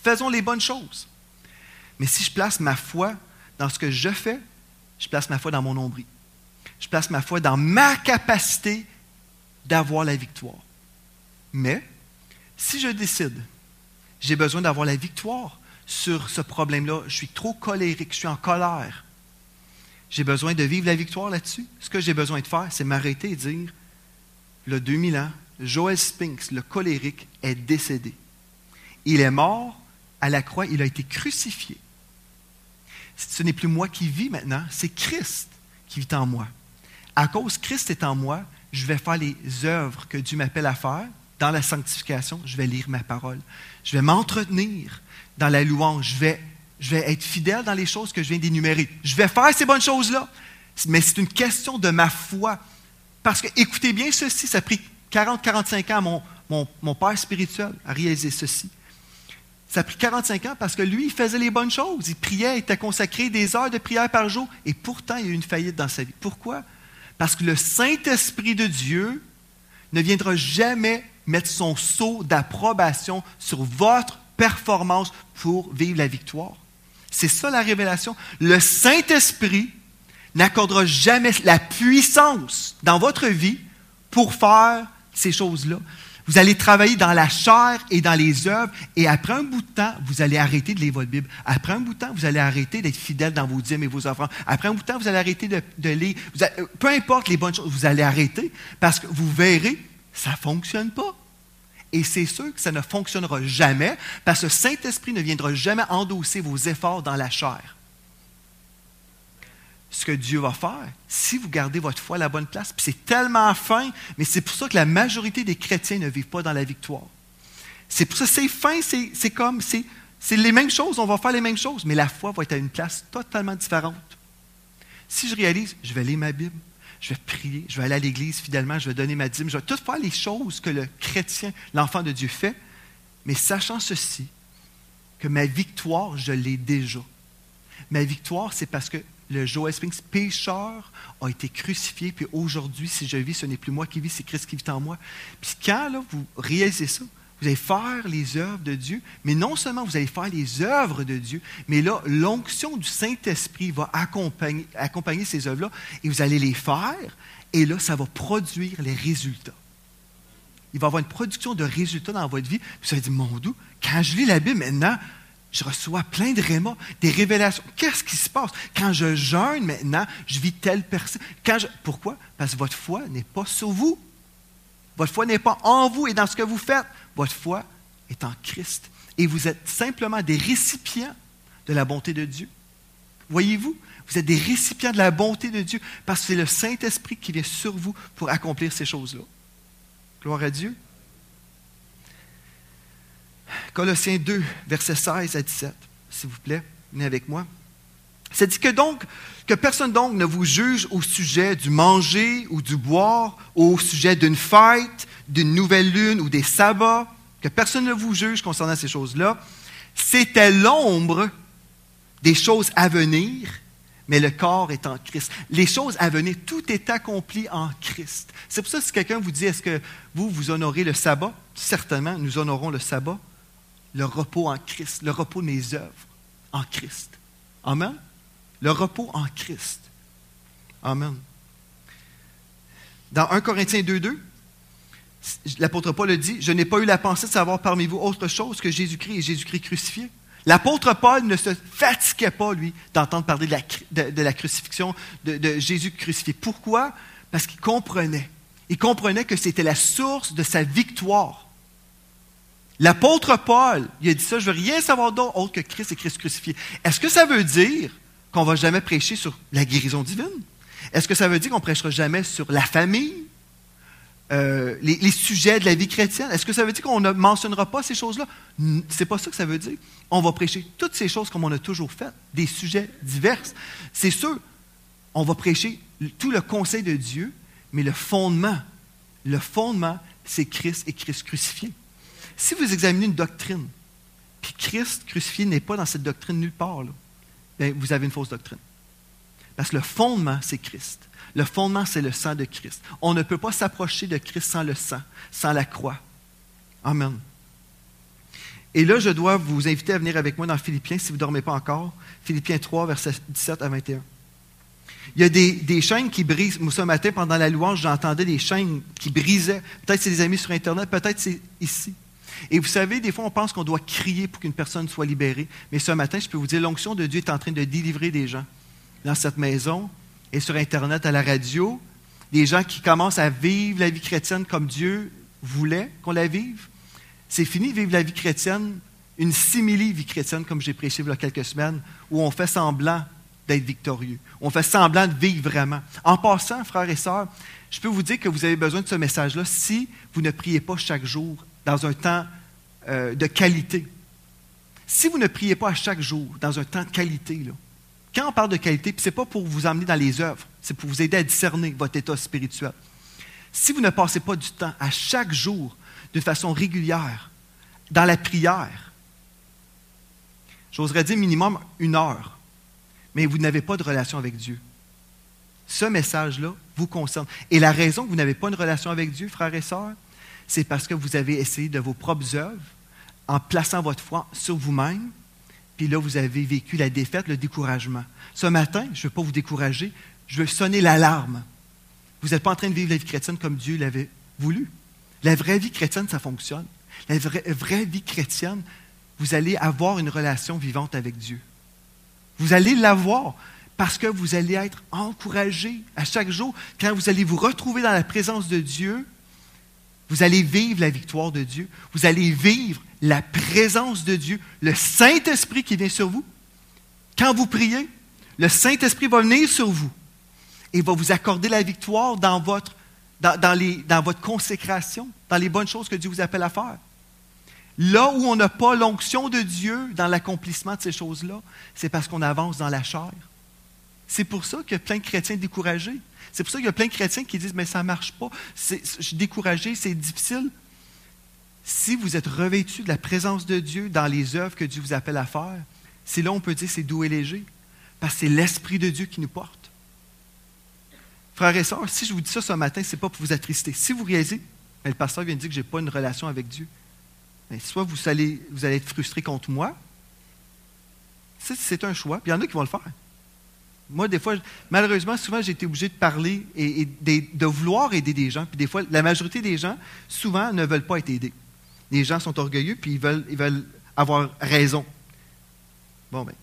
faisons les bonnes choses. Mais si je place ma foi dans ce que je fais, je place ma foi dans mon nombril. Je place ma foi dans ma capacité d'avoir la victoire. Mais, si je décide, j'ai besoin d'avoir la victoire sur ce problème-là, je suis trop colérique, je suis en colère, j'ai besoin de vivre la victoire là-dessus. Ce que j'ai besoin de faire, c'est m'arrêter et dire, le deux mille ans, Joel Spinks, le colérique, est décédé. Il est mort à la croix, il a été crucifié. Ce n'est plus moi qui vis maintenant, c'est Christ qui vit en moi. À cause que Christ est en moi, je vais faire les œuvres que Dieu m'appelle à faire. Dans la sanctification, je vais lire ma parole. Je vais m'entretenir dans la louange. Je vais, je vais être fidèle dans les choses que je viens d'énumérer. Je vais faire ces bonnes choses-là. Mais c'est une question de ma foi. Parce que, écoutez bien ceci, ça a pris quarante à quarante-cinq ans à mon, mon, mon père spirituel à réaliser ceci. Ça a pris quarante-cinq ans parce que lui, il faisait les bonnes choses. Il priait, il était consacré des heures de prière par jour. Et pourtant, il y a eu une faillite dans sa vie. Pourquoi? Parce que le Saint-Esprit de Dieu ne viendra jamais mettre son sceau d'approbation sur votre performance pour vivre la victoire. C'est ça la révélation. Le Saint-Esprit n'accordera jamais la puissance dans votre vie pour faire ces choses-là. Vous allez travailler dans la chair et dans les œuvres, et après un bout de temps, vous allez arrêter de lire votre Bible. Après un bout de temps, vous allez arrêter d'être fidèle dans vos dîmes et vos offrandes. Après un bout de temps, vous allez arrêter de, de lire. Vous allez, peu importe les bonnes choses, vous allez arrêter parce que vous verrez, ça ne fonctionne pas. Et c'est sûr que ça ne fonctionnera jamais parce que le Saint-Esprit ne viendra jamais endosser vos efforts dans la chair. Ce que Dieu va faire, si vous gardez votre foi à la bonne place, puis c'est tellement fin, mais c'est pour ça que la majorité des chrétiens ne vivent pas dans la victoire. C'est pour ça que c'est fin, c'est, c'est comme, c'est, c'est les mêmes choses, on va faire les mêmes choses, mais la foi va être à une place totalement différente. Si je réalise, je vais lire ma Bible, je vais prier, je vais aller à l'église fidèlement, je vais donner ma dîme, je vais tout faire les choses que le chrétien, l'enfant de Dieu fait, mais sachant ceci, que ma victoire, je l'ai déjà. Ma victoire, c'est parce que le Joel Spinks, pécheur, a été crucifié, puis aujourd'hui, si je vis, ce n'est plus moi qui vis, c'est Christ qui vit en moi. Puis quand là, vous réalisez ça, vous allez faire les œuvres de Dieu, mais non seulement vous allez faire les œuvres de Dieu, mais là, l'onction du Saint-Esprit va accompagner, accompagner ces œuvres-là, et vous allez les faire, et là, ça va produire les résultats. Il va y avoir une production de résultats dans votre vie, puis vous allez dire, mon Dieu, quand je lis la Bible maintenant, je reçois plein de rémas, des révélations. Qu'est-ce qui se passe? Quand je jeûne maintenant, je vis telle personne. Quand je... Pourquoi? Parce que votre foi n'est pas sur vous. Votre foi n'est pas en vous et dans ce que vous faites. Votre foi est en Christ. Et vous êtes simplement des récipients de la bonté de Dieu. Voyez-vous? Vous êtes des récipients de la bonté de Dieu parce que c'est le Saint-Esprit qui vient sur vous pour accomplir ces choses-là. Gloire à Dieu. Colossiens deux, versets seize à dix-sept, s'il vous plaît, venez avec moi. Ça dit que donc, que personne donc ne vous juge au sujet du manger ou du boire, au sujet d'une fête, d'une nouvelle lune ou des sabbats, que personne ne vous juge concernant ces choses-là. C'était l'ombre des choses à venir, mais le corps est en Christ. Les choses à venir, tout est accompli en Christ. C'est pour ça que si quelqu'un vous dit, est-ce que vous, vous honorez le sabbat? Certainement, nous honorons le sabbat. Le repos en Christ, le repos de mes œuvres en Christ. Amen. Le repos en Christ. Amen. Dans un Corinthiens deux, deux, l'apôtre Paul le dit, « Je n'ai pas eu la pensée de savoir parmi vous autre chose que Jésus-Christ et Jésus-Christ crucifié. » L'apôtre Paul ne se fatiguait pas, lui, d'entendre parler de la, de, de la crucifixion de, de Jésus crucifié. Pourquoi? Parce qu'il comprenait. Il comprenait que c'était la source de sa victoire. L'apôtre Paul, il a dit ça, je ne veux rien savoir d'autre autre que Christ et Christ crucifié. Est-ce que ça veut dire qu'on ne va jamais prêcher sur la guérison divine? Est-ce que ça veut dire qu'on ne prêchera jamais sur la famille, euh, les, les sujets de la vie chrétienne? Est-ce que ça veut dire qu'on ne mentionnera pas ces choses-là? C'est pas ça que ça veut dire. On va prêcher toutes ces choses comme on a toujours fait, des sujets divers. C'est sûr, on va prêcher tout le conseil de Dieu, mais le fondement, le fondement, c'est Christ et Christ crucifié. Si vous examinez une doctrine, puis Christ crucifié n'est pas dans cette doctrine nulle part, là, bien, vous avez une fausse doctrine. Parce que le fondement, c'est Christ. Le fondement, c'est le sang de Christ. On ne peut pas s'approcher de Christ sans le sang, sans la croix. Amen. Et là, je dois vous inviter à venir avec moi dans Philippiens, si vous ne dormez pas encore. Philippiens trois, versets dix-sept à vingt et un. Il y a des, des chaînes qui brisent. Moi, ce matin, pendant la louange, j'entendais des chaînes qui brisaient. Peut-être c'est des amis sur Internet, peut-être c'est ici. Et vous savez, des fois, on pense qu'on doit crier pour qu'une personne soit libérée. Mais ce matin, je peux vous dire, l'onction de Dieu est en train de délivrer des gens dans cette maison et sur Internet, à la radio. Des gens qui commencent à vivre la vie chrétienne comme Dieu voulait qu'on la vive. C'est fini de vivre la vie chrétienne, une simili-vie chrétienne, comme j'ai prêché il y a quelques semaines, où on fait semblant d'être victorieux. On fait semblant de vivre vraiment. En passant, frères et sœurs, je peux vous dire que vous avez besoin de ce message-là si vous ne priez pas chaque jour dans un temps euh, de qualité. Si vous ne priez pas à chaque jour dans un temps de qualité, là, quand on parle de qualité, ce n'est pas pour vous emmener dans les œuvres, c'est pour vous aider à discerner votre état spirituel. Si vous ne passez pas du temps à chaque jour, d'une façon régulière, dans la prière, j'oserais dire minimum une heure, mais vous n'avez pas de relation avec Dieu. Ce message-là vous concerne. Et la raison que vous n'avez pas une relation avec Dieu, frères et sœurs, c'est parce que vous avez essayé de vos propres œuvres, en plaçant votre foi sur vous-même, puis là, vous avez vécu la défaite, le découragement. Ce matin, je ne veux pas vous décourager, je veux sonner l'alarme. Vous n'êtes pas en train de vivre la vie chrétienne comme Dieu l'avait voulu. La vraie vie chrétienne, ça fonctionne. La vraie, vraie vie chrétienne, vous allez avoir une relation vivante avec Dieu. Vous allez l'avoir parce que vous allez être encouragé à chaque jour. Quand vous allez vous retrouver dans la présence de Dieu, vous allez vivre la victoire de Dieu. Vous allez vivre la présence de Dieu, le Saint-Esprit qui vient sur vous. Quand vous priez, le Saint-Esprit va venir sur vous et va vous accorder la victoire dans votre, dans, dans, les, dans votre consécration, dans les bonnes choses que Dieu vous appelle à faire. Là où on n'a pas l'onction de Dieu dans l'accomplissement de ces choses-là, c'est parce qu'on avance dans la chair. C'est pour ça qu'il y a plein de chrétiens découragés. C'est pour ça qu'il y a plein de chrétiens qui disent « mais ça ne marche pas, c'est, je suis découragé, c'est difficile ». Si vous êtes revêtu de la présence de Dieu dans les œuvres que Dieu vous appelle à faire, c'est là où on peut dire c'est doux et léger, parce que c'est l'Esprit de Dieu qui nous porte. Frères et sœurs, si je vous dis ça ce matin, ce n'est pas pour vous attrister. Si vous réalisez, le pasteur vient de dire que je n'ai pas une relation avec Dieu, mais soit vous allez, vous allez être frustré contre moi, c'est un choix, puis il y en a qui vont le faire. Moi, des fois, malheureusement, souvent, j'ai été obligé de parler et, et de, de vouloir aider des gens. Puis des fois, la majorité des gens, souvent, ne veulent pas être aidés. Les gens sont orgueilleux, puis ils veulent, ils veulent avoir raison. Bon, bien.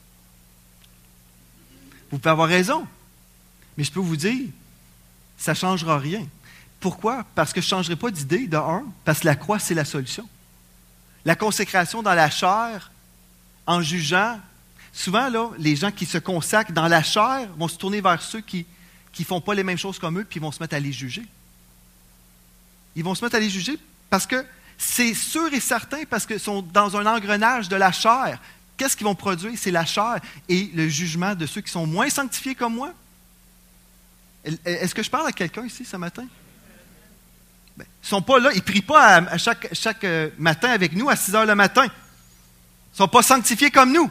Vous pouvez avoir raison, mais je peux vous dire, ça ne changera rien. Pourquoi? Parce que je ne changerai pas d'idée, de un, parce que la croix, c'est la solution. La consécration dans la chair, en jugeant. Souvent, là, les gens qui se consacrent dans la chair vont se tourner vers ceux qui ne font pas les mêmes choses comme eux, puis ils vont se mettre à les juger. Ils vont se mettre à les juger parce que c'est sûr et certain, parce qu'ils sont dans un engrenage de la chair. Qu'est-ce qu'ils vont produire? C'est la chair et le jugement de ceux qui sont moins sanctifiés comme moi. Est-ce que je parle à quelqu'un ici ce matin? Ben, ils ne sont pas là, ils ne prient pas à, à chaque, chaque matin avec nous à six heures le matin. Ils ne sont pas sanctifiés comme nous.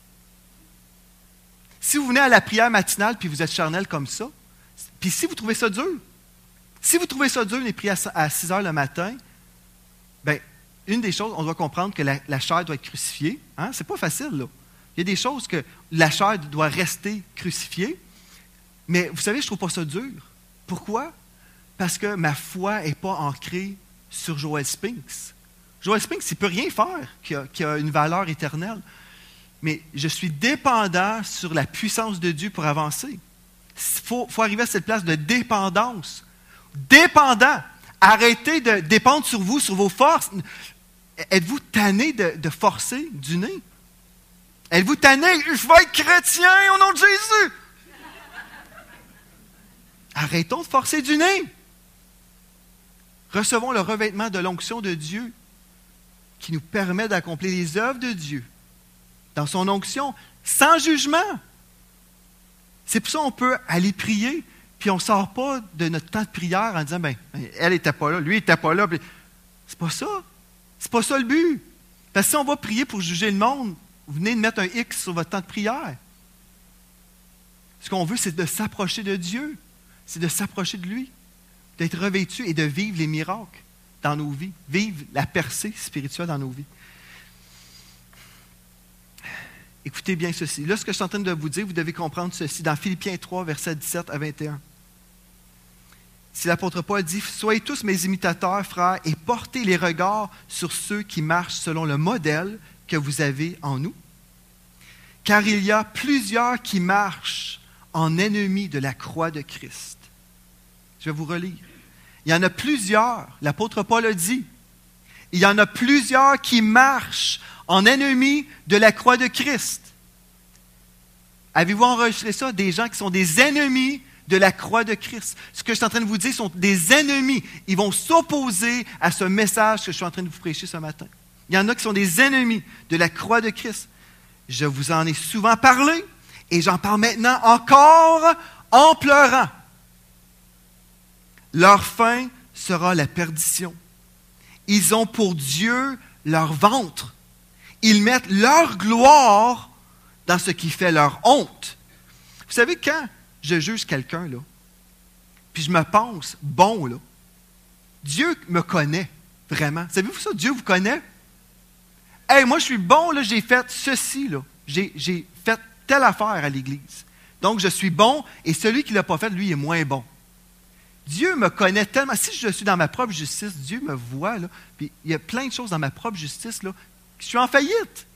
Si vous venez à la prière matinale puis vous êtes charnel comme ça, puis si vous trouvez ça dur, si vous trouvez ça dur, les prières à six heures le matin, bien, une des choses, on doit comprendre que la, la chair doit être crucifiée. Hein? Ce n'est pas facile, là. Il y a des choses que la chair doit rester crucifiée, mais vous savez, je ne trouve pas ça dur. Pourquoi? Parce que ma foi n'est pas ancrée sur Joel Spinks. Joel Spinks, il ne peut rien faire qui a, qui a une valeur éternelle. Mais je suis dépendant sur la puissance de Dieu pour avancer. Il faut, faut arriver à cette place de dépendance. Dépendant. Arrêtez de dépendre sur vous, sur vos forces. Êtes-vous tanné de, de forcer du nez? Êtes-vous tanné? Je vais être chrétien au nom de Jésus! Arrêtons de forcer du nez. Recevons le revêtement de l'onction de Dieu qui nous permet d'accomplir les œuvres de Dieu dans son onction, sans jugement. C'est pour ça qu'on peut aller prier, puis on ne sort pas de notre temps de prière en disant, ben, elle n'était pas là, lui n'était pas là. C'est pas ça. C'est pas ça le but. Parce que si on va prier pour juger le monde, vous venez de mettre un X sur votre temps de prière. Ce qu'on veut, c'est de s'approcher de Dieu. C'est de s'approcher de lui, d'être revêtu et de vivre les miracles dans nos vies, vivre la percée spirituelle dans nos vies. Écoutez bien ceci. Là, ce que je suis en train de vous dire, vous devez comprendre ceci dans Philippiens trois, versets dix-sept à vingt et un. Si l'apôtre Paul dit « Soyez tous mes imitateurs, frères, et portez les regards sur ceux qui marchent selon le modèle que vous avez en nous. Car il y a plusieurs qui marchent en ennemis de la croix de Christ. » Je vais vous relire. Il y en a plusieurs, l'apôtre Paul a dit, il y en a plusieurs qui marchent en ennemis de la croix de Christ. Avez-vous enregistré ça? Des gens qui sont des ennemis de la croix de Christ. Ce que je suis en train de vous dire sont des ennemis. Ils vont s'opposer à ce message que je suis en train de vous prêcher ce matin. Il y en a qui sont des ennemis de la croix de Christ. Je vous en ai souvent parlé et j'en parle maintenant encore en pleurant. Leur fin sera la perdition. Ils ont pour Dieu leur ventre. Ils mettent leur gloire dans ce qui fait leur honte. Vous savez, quand je juge quelqu'un, là, puis je me pense bon, là, Dieu me connaît vraiment. Savez-vous ça? Dieu vous connaît. Hey, moi, je suis bon, là, j'ai fait ceci, là. J'ai, j'ai fait telle affaire à l'Église. Donc, je suis bon, et celui qui ne l'a pas fait, lui, est moins bon. Dieu me connaît tellement. Si je suis dans ma propre justice, Dieu me voit, là, puis il y a plein de choses dans ma propre justice, là, je suis en faillite.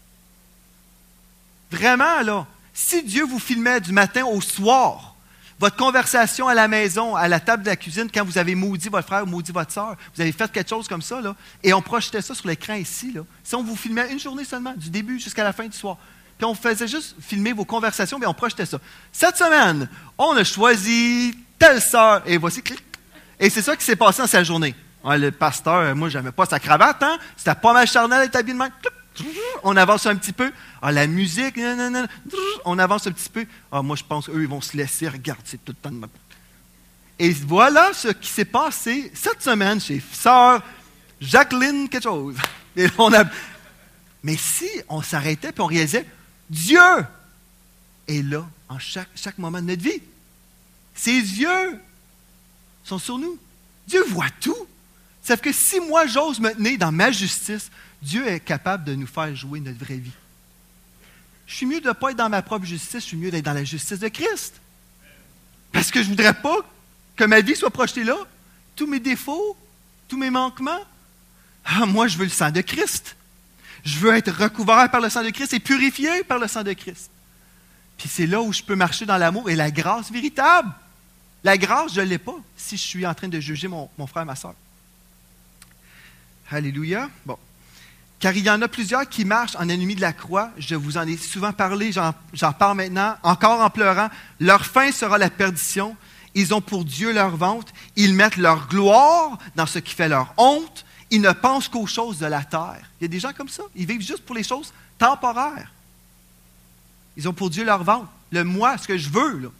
Vraiment, là. Si Dieu vous filmait du matin au soir, votre conversation à la maison, à la table de la cuisine, quand vous avez maudit votre frère ou maudit votre soeur, vous avez fait quelque chose comme ça, là, et on projetait ça sur l'écran ici, là. Si on vous filmait une journée seulement, du début jusqu'à la fin du soir, puis on faisait juste filmer vos conversations, puis on projetait ça. Cette semaine, on a choisi telle sœur, et voici, clic. Et c'est ça qui s'est passé dans sa journée. Ouais, le pasteur, moi, j'aimais pas sa cravate, hein? C'était pas mal charnel, être habillé de même. On avance un petit peu. Ah, la musique, nan, nan, nan. On avance un petit peu. Ah, moi, je pense qu'eux, ils vont se laisser. Regarde, c'est tout le temps de ma... Et voilà ce qui s'est passé cette semaine chez sœur Jacqueline quelque chose. Et on a... Mais si on s'arrêtait et on réalisait, Dieu est là en chaque, chaque moment de notre vie. Ses yeux sont sur nous. Dieu voit tout. Ça fait que si moi, j'ose me tenir dans ma justice, Dieu est capable de nous faire jouer notre vraie vie. Je suis mieux de ne pas être dans ma propre justice, je suis mieux d'être dans la justice de Christ. Parce que je ne voudrais pas que ma vie soit projetée là. Tous mes défauts, tous mes manquements. Ah, moi, je veux le sang de Christ. Je veux être recouvert par le sang de Christ et purifié par le sang de Christ. Puis c'est là où je peux marcher dans l'amour et la grâce véritable. La grâce, je ne l'ai pas si je suis en train de juger mon, mon frère et ma soeur. Alléluia. Bon. Car il y en a plusieurs qui marchent en ennemis de la croix. Je vous en ai souvent parlé, j'en, j'en parle maintenant, encore en pleurant. Leur fin sera la perdition. Ils ont pour Dieu leur ventre. Ils mettent leur gloire dans ce qui fait leur honte. Ils ne pensent qu'aux choses de la terre. Il y a des gens comme ça. Ils vivent juste pour les choses temporaires. Ils ont pour Dieu leur ventre. Le moi, ce que je veux, là.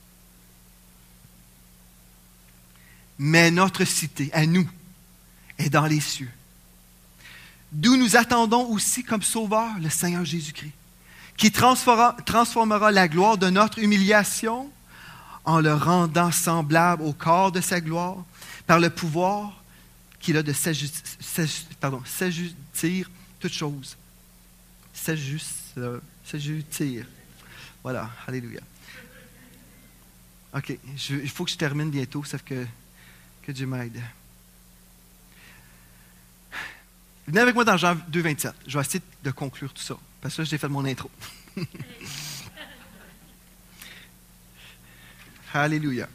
Mais notre cité, à nous, est dans les cieux. D'où nous attendons aussi comme sauveur le Seigneur Jésus-Christ, qui transformera, transformera la gloire de notre humiliation en le rendant semblable au corps de sa gloire, par le pouvoir qu'il a de s'ajuster, pardon, s'ajuster toutes choses. S'ajuster. Voilà, alléluia. OK, je, il faut que je termine bientôt, sauf que, que Dieu m'aide. Venez avec moi dans Jean deux, vingt-sept. Je vais essayer de conclure tout ça, parce que là, j'ai fait mon intro. Alléluia.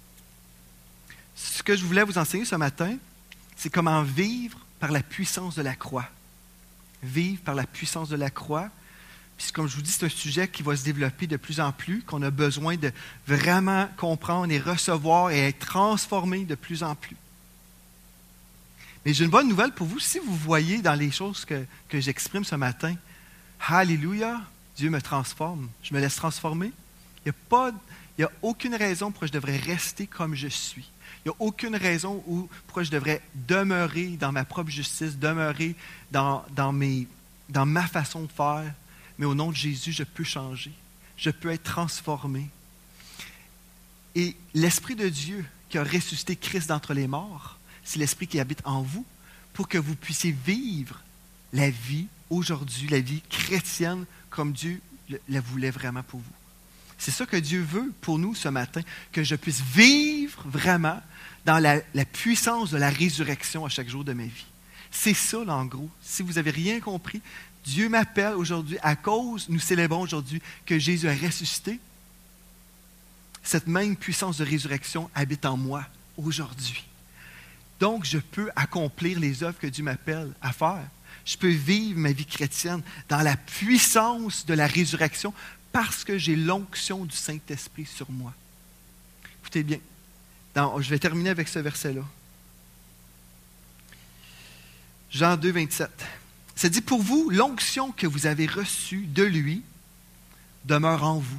Ce que je voulais vous enseigner ce matin, c'est comment vivre par la puissance de la croix. Vivre par la puissance de la croix. Puis comme je vous dis, c'est un sujet qui va se développer de plus en plus, qu'on a besoin de vraiment comprendre et recevoir et être transformé de plus en plus. Mais j'ai une bonne nouvelle pour vous. Si vous voyez dans les choses que, que j'exprime ce matin, alléluia, Dieu me transforme. Je me laisse transformer. Il n'y a pas, il n'y a aucune raison pourquoi je devrais rester comme je suis. Il n'y a aucune raison où, pourquoi je devrais demeurer dans ma propre justice, demeurer dans, dans, mes, dans ma façon de faire. Mais au nom de Jésus, je peux changer. Je peux être transformé. Et l'Esprit de Dieu qui a ressuscité Christ d'entre les morts, c'est l'Esprit qui habite en vous pour que vous puissiez vivre la vie aujourd'hui, la vie chrétienne comme Dieu la voulait vraiment pour vous. C'est ça que Dieu veut pour nous ce matin, que je puisse vivre vraiment dans la, la puissance de la résurrection à chaque jour de ma vie. C'est ça, là, en gros. Si vous n'avez rien compris, Dieu m'appelle aujourd'hui, à cause, nous célébrons aujourd'hui que Jésus a ressuscité. Cette même puissance de résurrection habite en moi aujourd'hui. Donc, je peux accomplir les œuvres que Dieu m'appelle à faire. Je peux vivre ma vie chrétienne dans la puissance de la résurrection parce que j'ai l'onction du Saint-Esprit sur moi. Écoutez bien, dans, je vais terminer avec ce verset-là. Jean deux, vingt-sept. Ça dit, pour vous, l'onction que vous avez reçue de lui demeure en vous.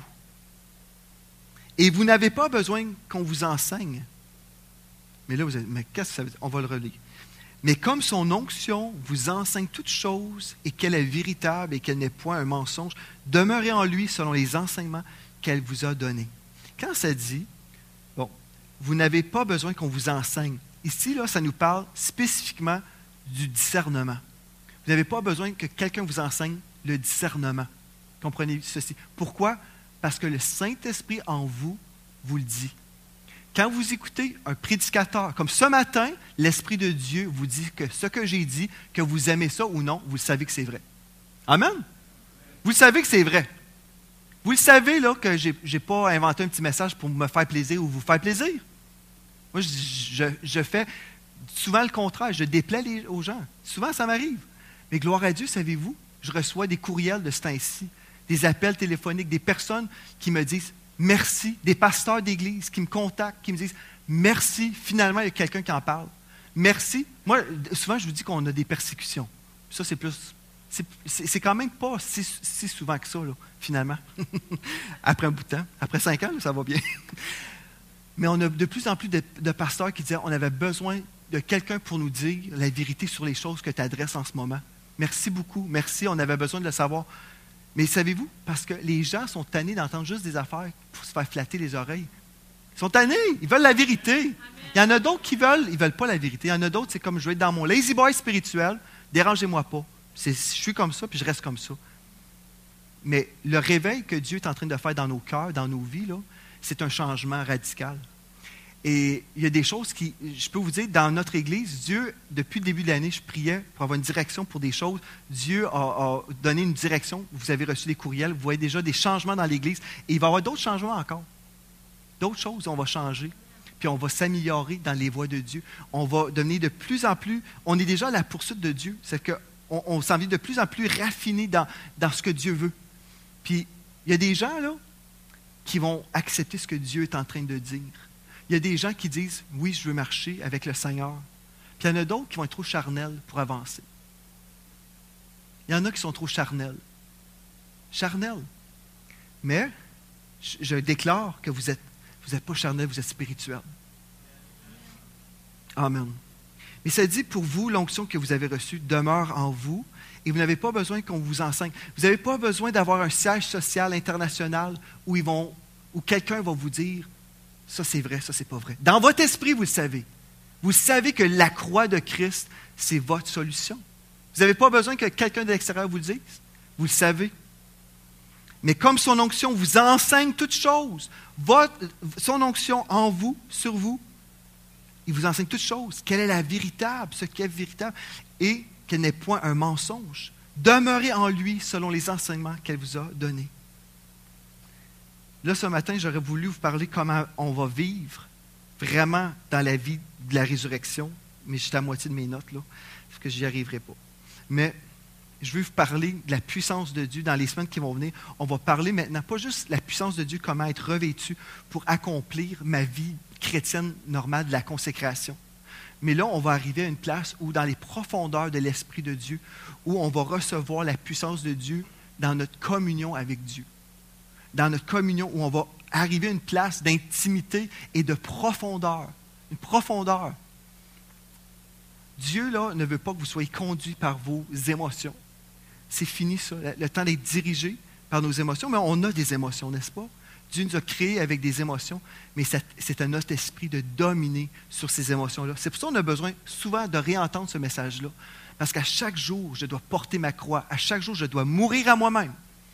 Et vous n'avez pas besoin qu'on vous enseigne. Mais là, vous êtes, mais qu'est-ce que ça veut dire? On va le relire. Mais comme son onction vous enseigne toutes choses et qu'elle est véritable et qu'elle n'est point un mensonge, demeurez en lui selon les enseignements qu'elle vous a donnés. Quand ça dit, bon, vous n'avez pas besoin qu'on vous enseigne. Ici, là, ça nous parle spécifiquement du discernement. Vous n'avez pas besoin que quelqu'un vous enseigne le discernement. Comprenez ceci. Pourquoi? Parce que le Saint-Esprit en vous vous le dit. Quand vous écoutez un prédicateur, comme ce matin, l'Esprit de Dieu vous dit que ce que j'ai dit, que vous aimez ça ou non, vous savez que c'est vrai. Amen? Vous savez que c'est vrai. Vous le savez là, que je n'ai pas inventé un petit message pour me faire plaisir ou vous faire plaisir. Moi, je, je, je fais souvent le contraire. Je déplais les, aux gens. Souvent, ça m'arrive. Mais gloire à Dieu, savez-vous, je reçois des courriels de ce temps-ci, des appels téléphoniques, des personnes qui me disent merci, des pasteurs d'église qui me contactent, qui me disent merci, finalement, il y a quelqu'un qui en parle. Merci. Moi, souvent, je vous dis qu'on a des persécutions. Ça, c'est plus. C'est, c'est, c'est quand même pas si, si souvent que ça, là, finalement. Après un bout de temps. Après cinq ans, là, ça va bien. Mais on a de plus en plus de, de pasteurs qui disaient on avait besoin de quelqu'un pour nous dire la vérité sur les choses que tu adresses en ce moment. Merci beaucoup. Merci, on avait besoin de le savoir. Mais savez-vous, parce que les gens sont tannés d'entendre juste des affaires pour se faire flatter les oreilles. Ils sont tannés, ils veulent la vérité. Amen. Il y en a d'autres qui veulent, ils ne veulent pas la vérité. Il y en a d'autres, c'est comme je vais être dans mon lazy boy spirituel, dérangez-moi pas. C'est, je suis comme ça, puis je reste comme ça. Mais le réveil que Dieu est en train de faire dans nos cœurs, dans nos vies, là, c'est un changement radical. Et il y a des choses qui, je peux vous dire, dans notre Église, Dieu, depuis le début de l'année, je priais pour avoir une direction pour des choses. Dieu a, a donné une direction. Vous avez reçu des courriels, vous voyez déjà des changements dans l'Église. Et il va y avoir d'autres changements encore. D'autres choses, on va changer. Puis on va s'améliorer dans les voies de Dieu. On va devenir de plus en plus, on est déjà à la poursuite de Dieu. C'est qu'on on s'en vient de plus en plus raffiné dans, dans ce que Dieu veut. Puis il y a des gens, là, qui vont accepter ce que Dieu est en train de dire. Il y a des gens qui disent « Oui, je veux marcher avec le Seigneur ». Puis il y en a d'autres qui vont être trop charnels pour avancer. Il y en a qui sont trop charnels. Charnels. Mais je, je déclare que vous êtes, vous n'êtes pas charnels, vous êtes spirituels. Amen. Mais ça dit, pour vous, l'onction que vous avez reçue demeure en vous et vous n'avez pas besoin qu'on vous enseigne. Vous n'avez pas besoin d'avoir un siège social international où, ils vont, où quelqu'un va vous dire ça c'est vrai, ça c'est pas vrai. Dans votre esprit, vous le savez. Vous savez que la croix de Christ, c'est votre solution. Vous n'avez pas besoin que quelqu'un de l'extérieur vous le dise. Vous le savez. Mais comme son onction vous enseigne toutes choses, votre, son onction en vous, sur vous, il vous enseigne toutes choses. Quelle est la véritable, ce qui est véritable, et qu'elle n'est point un mensonge. Demeurez en lui selon les enseignements qu'elle vous a donnés. Là, ce matin, j'aurais voulu vous parler comment on va vivre vraiment dans la vie de la résurrection, mais j'étais à moitié de mes notes, là, parce que je n'y arriverai pas. Mais je veux vous parler de la puissance de Dieu dans les semaines qui vont venir. On va parler maintenant, pas juste de la puissance de Dieu, comment être revêtu pour accomplir ma vie chrétienne normale de la consécration. Mais là, on va arriver à une place où, dans les profondeurs de l'Esprit de Dieu, où on va recevoir la puissance de Dieu dans notre communion avec Dieu. Dans notre communion, où on va arriver à une place d'intimité et de profondeur. Une profondeur. Dieu, là, ne veut pas que vous soyez conduits par vos émotions. C'est fini, ça. Le temps d'être dirigé par nos émotions. Mais on a des émotions, n'est-ce pas? Dieu nous a créés avec des émotions, mais c'est à notre esprit de dominer sur ces émotions-là. C'est pour ça qu'on a besoin souvent de réentendre ce message-là. Parce qu'à chaque jour, je dois porter ma croix. À chaque jour, je dois mourir à moi-même.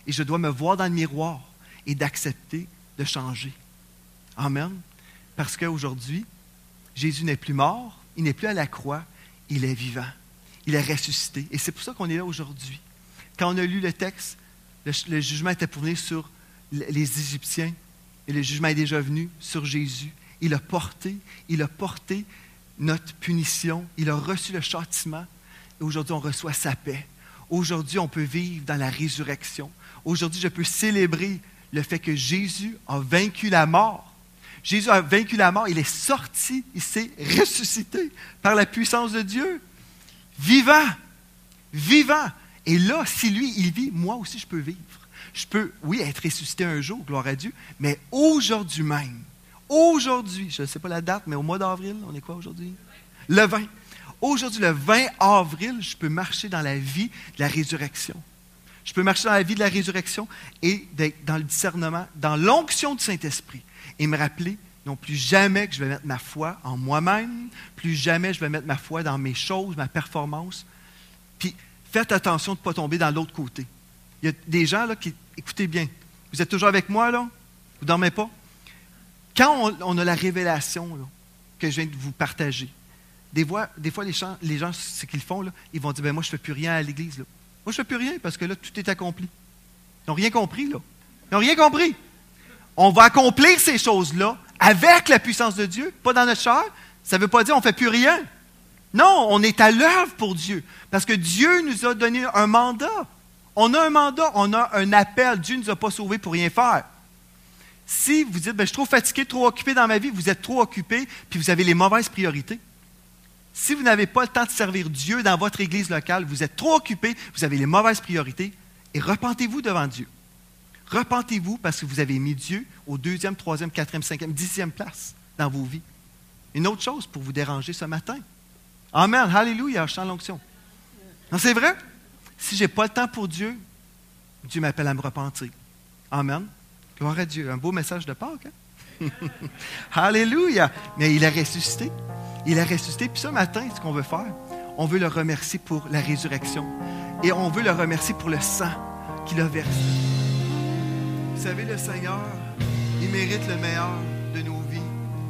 Et je dois me voir dans le miroir et d'accepter de changer. Amen. Parce qu'aujourd'hui, Jésus n'est plus mort, il n'est plus à la croix, il est vivant. Il est ressuscité. Et c'est pour ça qu'on est là aujourd'hui. Quand on a lu le texte, le, le jugement était pour venir sur les Égyptiens et le jugement est déjà venu sur Jésus. Il a porté, il a porté notre punition, il a reçu le châtiment et aujourd'hui on reçoit sa paix. Aujourd'hui on peut vivre dans la résurrection. Aujourd'hui je peux célébrer le fait que Jésus a vaincu la mort. Jésus a vaincu la mort, il est sorti, il s'est ressuscité par la puissance de Dieu. Vivant, vivant. Et là, si lui, il vit, moi aussi je peux vivre. Je peux, oui, être ressuscité un jour, gloire à Dieu, mais aujourd'hui même, aujourd'hui, je ne sais pas la date, mais au mois d'avril, on est quoi aujourd'hui? Le vingt. Aujourd'hui, le vingt avril, je peux marcher dans la vie de la résurrection. Je peux marcher dans la vie de la résurrection et d'être dans le discernement, dans l'onction du Saint-Esprit. Et me rappeler, non plus jamais que je vais mettre ma foi en moi-même, plus jamais je vais mettre ma foi dans mes choses, ma performance. Puis, faites attention de ne pas tomber dans l'autre côté. Il y a des gens là qui, écoutez bien, vous êtes toujours avec moi là? Vous ne dormez pas? Quand on, on a la révélation là, que je viens de vous partager, des fois, des fois les gens, les gens, ce qu'ils font, là, ils vont dire, ben moi je ne fais plus rien à l'église. Là. Moi je ne fais plus rien parce que là, tout est accompli. Ils n'ont rien compris là. Ils n'ont rien compris. On va accomplir ces choses-là avec la puissance de Dieu, pas dans notre chair. Ça ne veut pas dire qu'on ne fait plus rien. Non, on est à l'œuvre pour Dieu. Parce que Dieu nous a donné un mandat. On a un mandat, on a un appel. Dieu ne nous a pas sauvés pour rien faire. Si vous dites, ben, je suis trop fatigué, trop occupé dans ma vie, vous êtes trop occupé, puis vous avez les mauvaises priorités. Si vous n'avez pas le temps de servir Dieu dans votre église locale, vous êtes trop occupé, vous avez les mauvaises priorités, et repentez-vous devant Dieu. Repentez-vous parce que vous avez mis Dieu au deuxième, troisième, quatrième, cinquième, dixième place dans vos vies. Une autre chose pour vous déranger ce matin. Amen, alléluia, chant l'onction. Non, c'est vrai. Si je n'ai pas le temps pour Dieu, Dieu m'appelle à me repentir. Amen. Gloire à Dieu. Un beau message de Pâques. Hein? Alléluia. Mais il a ressuscité. Il a ressuscité. Puis ce matin, ce qu'on veut faire, on veut le remercier pour la résurrection. Et on veut le remercier pour le sang qu'il a versé. Vous savez, le Seigneur, il mérite le meilleur de nos vies.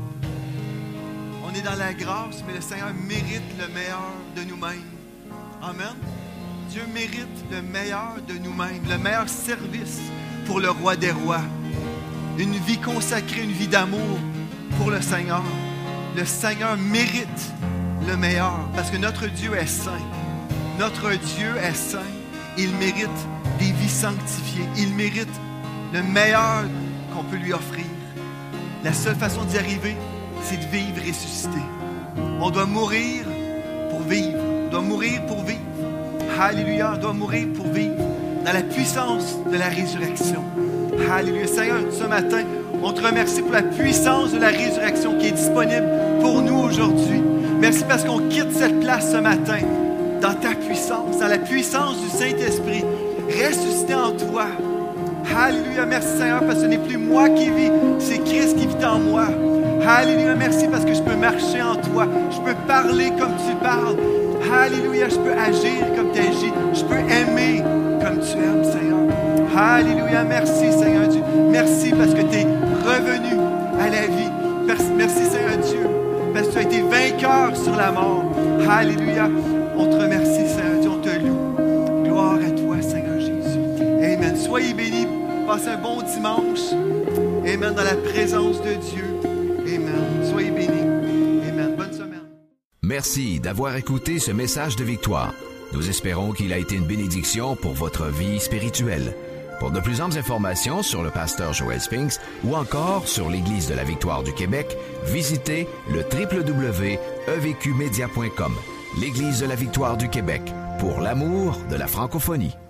On est dans la grâce, mais le Seigneur mérite le meilleur de nous-mêmes. Amen. Dieu mérite le meilleur de nous-mêmes, le meilleur service pour le roi des rois. Une vie consacrée, une vie d'amour pour le Seigneur. Le Seigneur mérite le meilleur parce que notre Dieu est saint. Notre Dieu est saint. Il mérite des vies sanctifiées. Il mérite le meilleur qu'on peut lui offrir. La seule façon d'y arriver, c'est de vivre ressuscité. On doit mourir pour vivre. On doit mourir pour vivre. Alléluia, on doit mourir pour vivre dans la puissance de la résurrection. Alléluia. Seigneur, ce matin, on te remercie pour la puissance de la résurrection qui est disponible pour nous aujourd'hui. Merci parce qu'on quitte cette place ce matin dans ta puissance, dans la puissance du Saint-Esprit, ressuscité en toi. Alléluia, merci Seigneur, parce que ce n'est plus moi qui vis, c'est Christ qui vit en moi. Alléluia, merci parce que je peux marcher en toi, je peux parler comme tu parles. Alléluia, je peux agir comme tu agis, je peux aimer comme tu aimes, Seigneur. Alléluia, merci Seigneur Dieu. Merci parce que tu es revenu à la vie. Merci Seigneur Dieu, parce que tu as été vainqueur sur la mort. Alléluia, on te remercie Seigneur Dieu, on te loue. Gloire à toi Seigneur Jésus. Amen. Soyez bénis. Passez un bon dimanche. Amen. Dans la présence de Dieu. Amen. Soyez bénis. Amen. Bonne semaine. Merci d'avoir écouté ce message de victoire. Nous espérons qu'il a été une bénédiction pour votre vie spirituelle. Pour de plus amples informations sur le pasteur Joel Spinks ou encore sur l'Église de la Victoire du Québec, visitez le w w w point e v q media point com. L'Église de la Victoire du Québec, pour l'amour de la francophonie.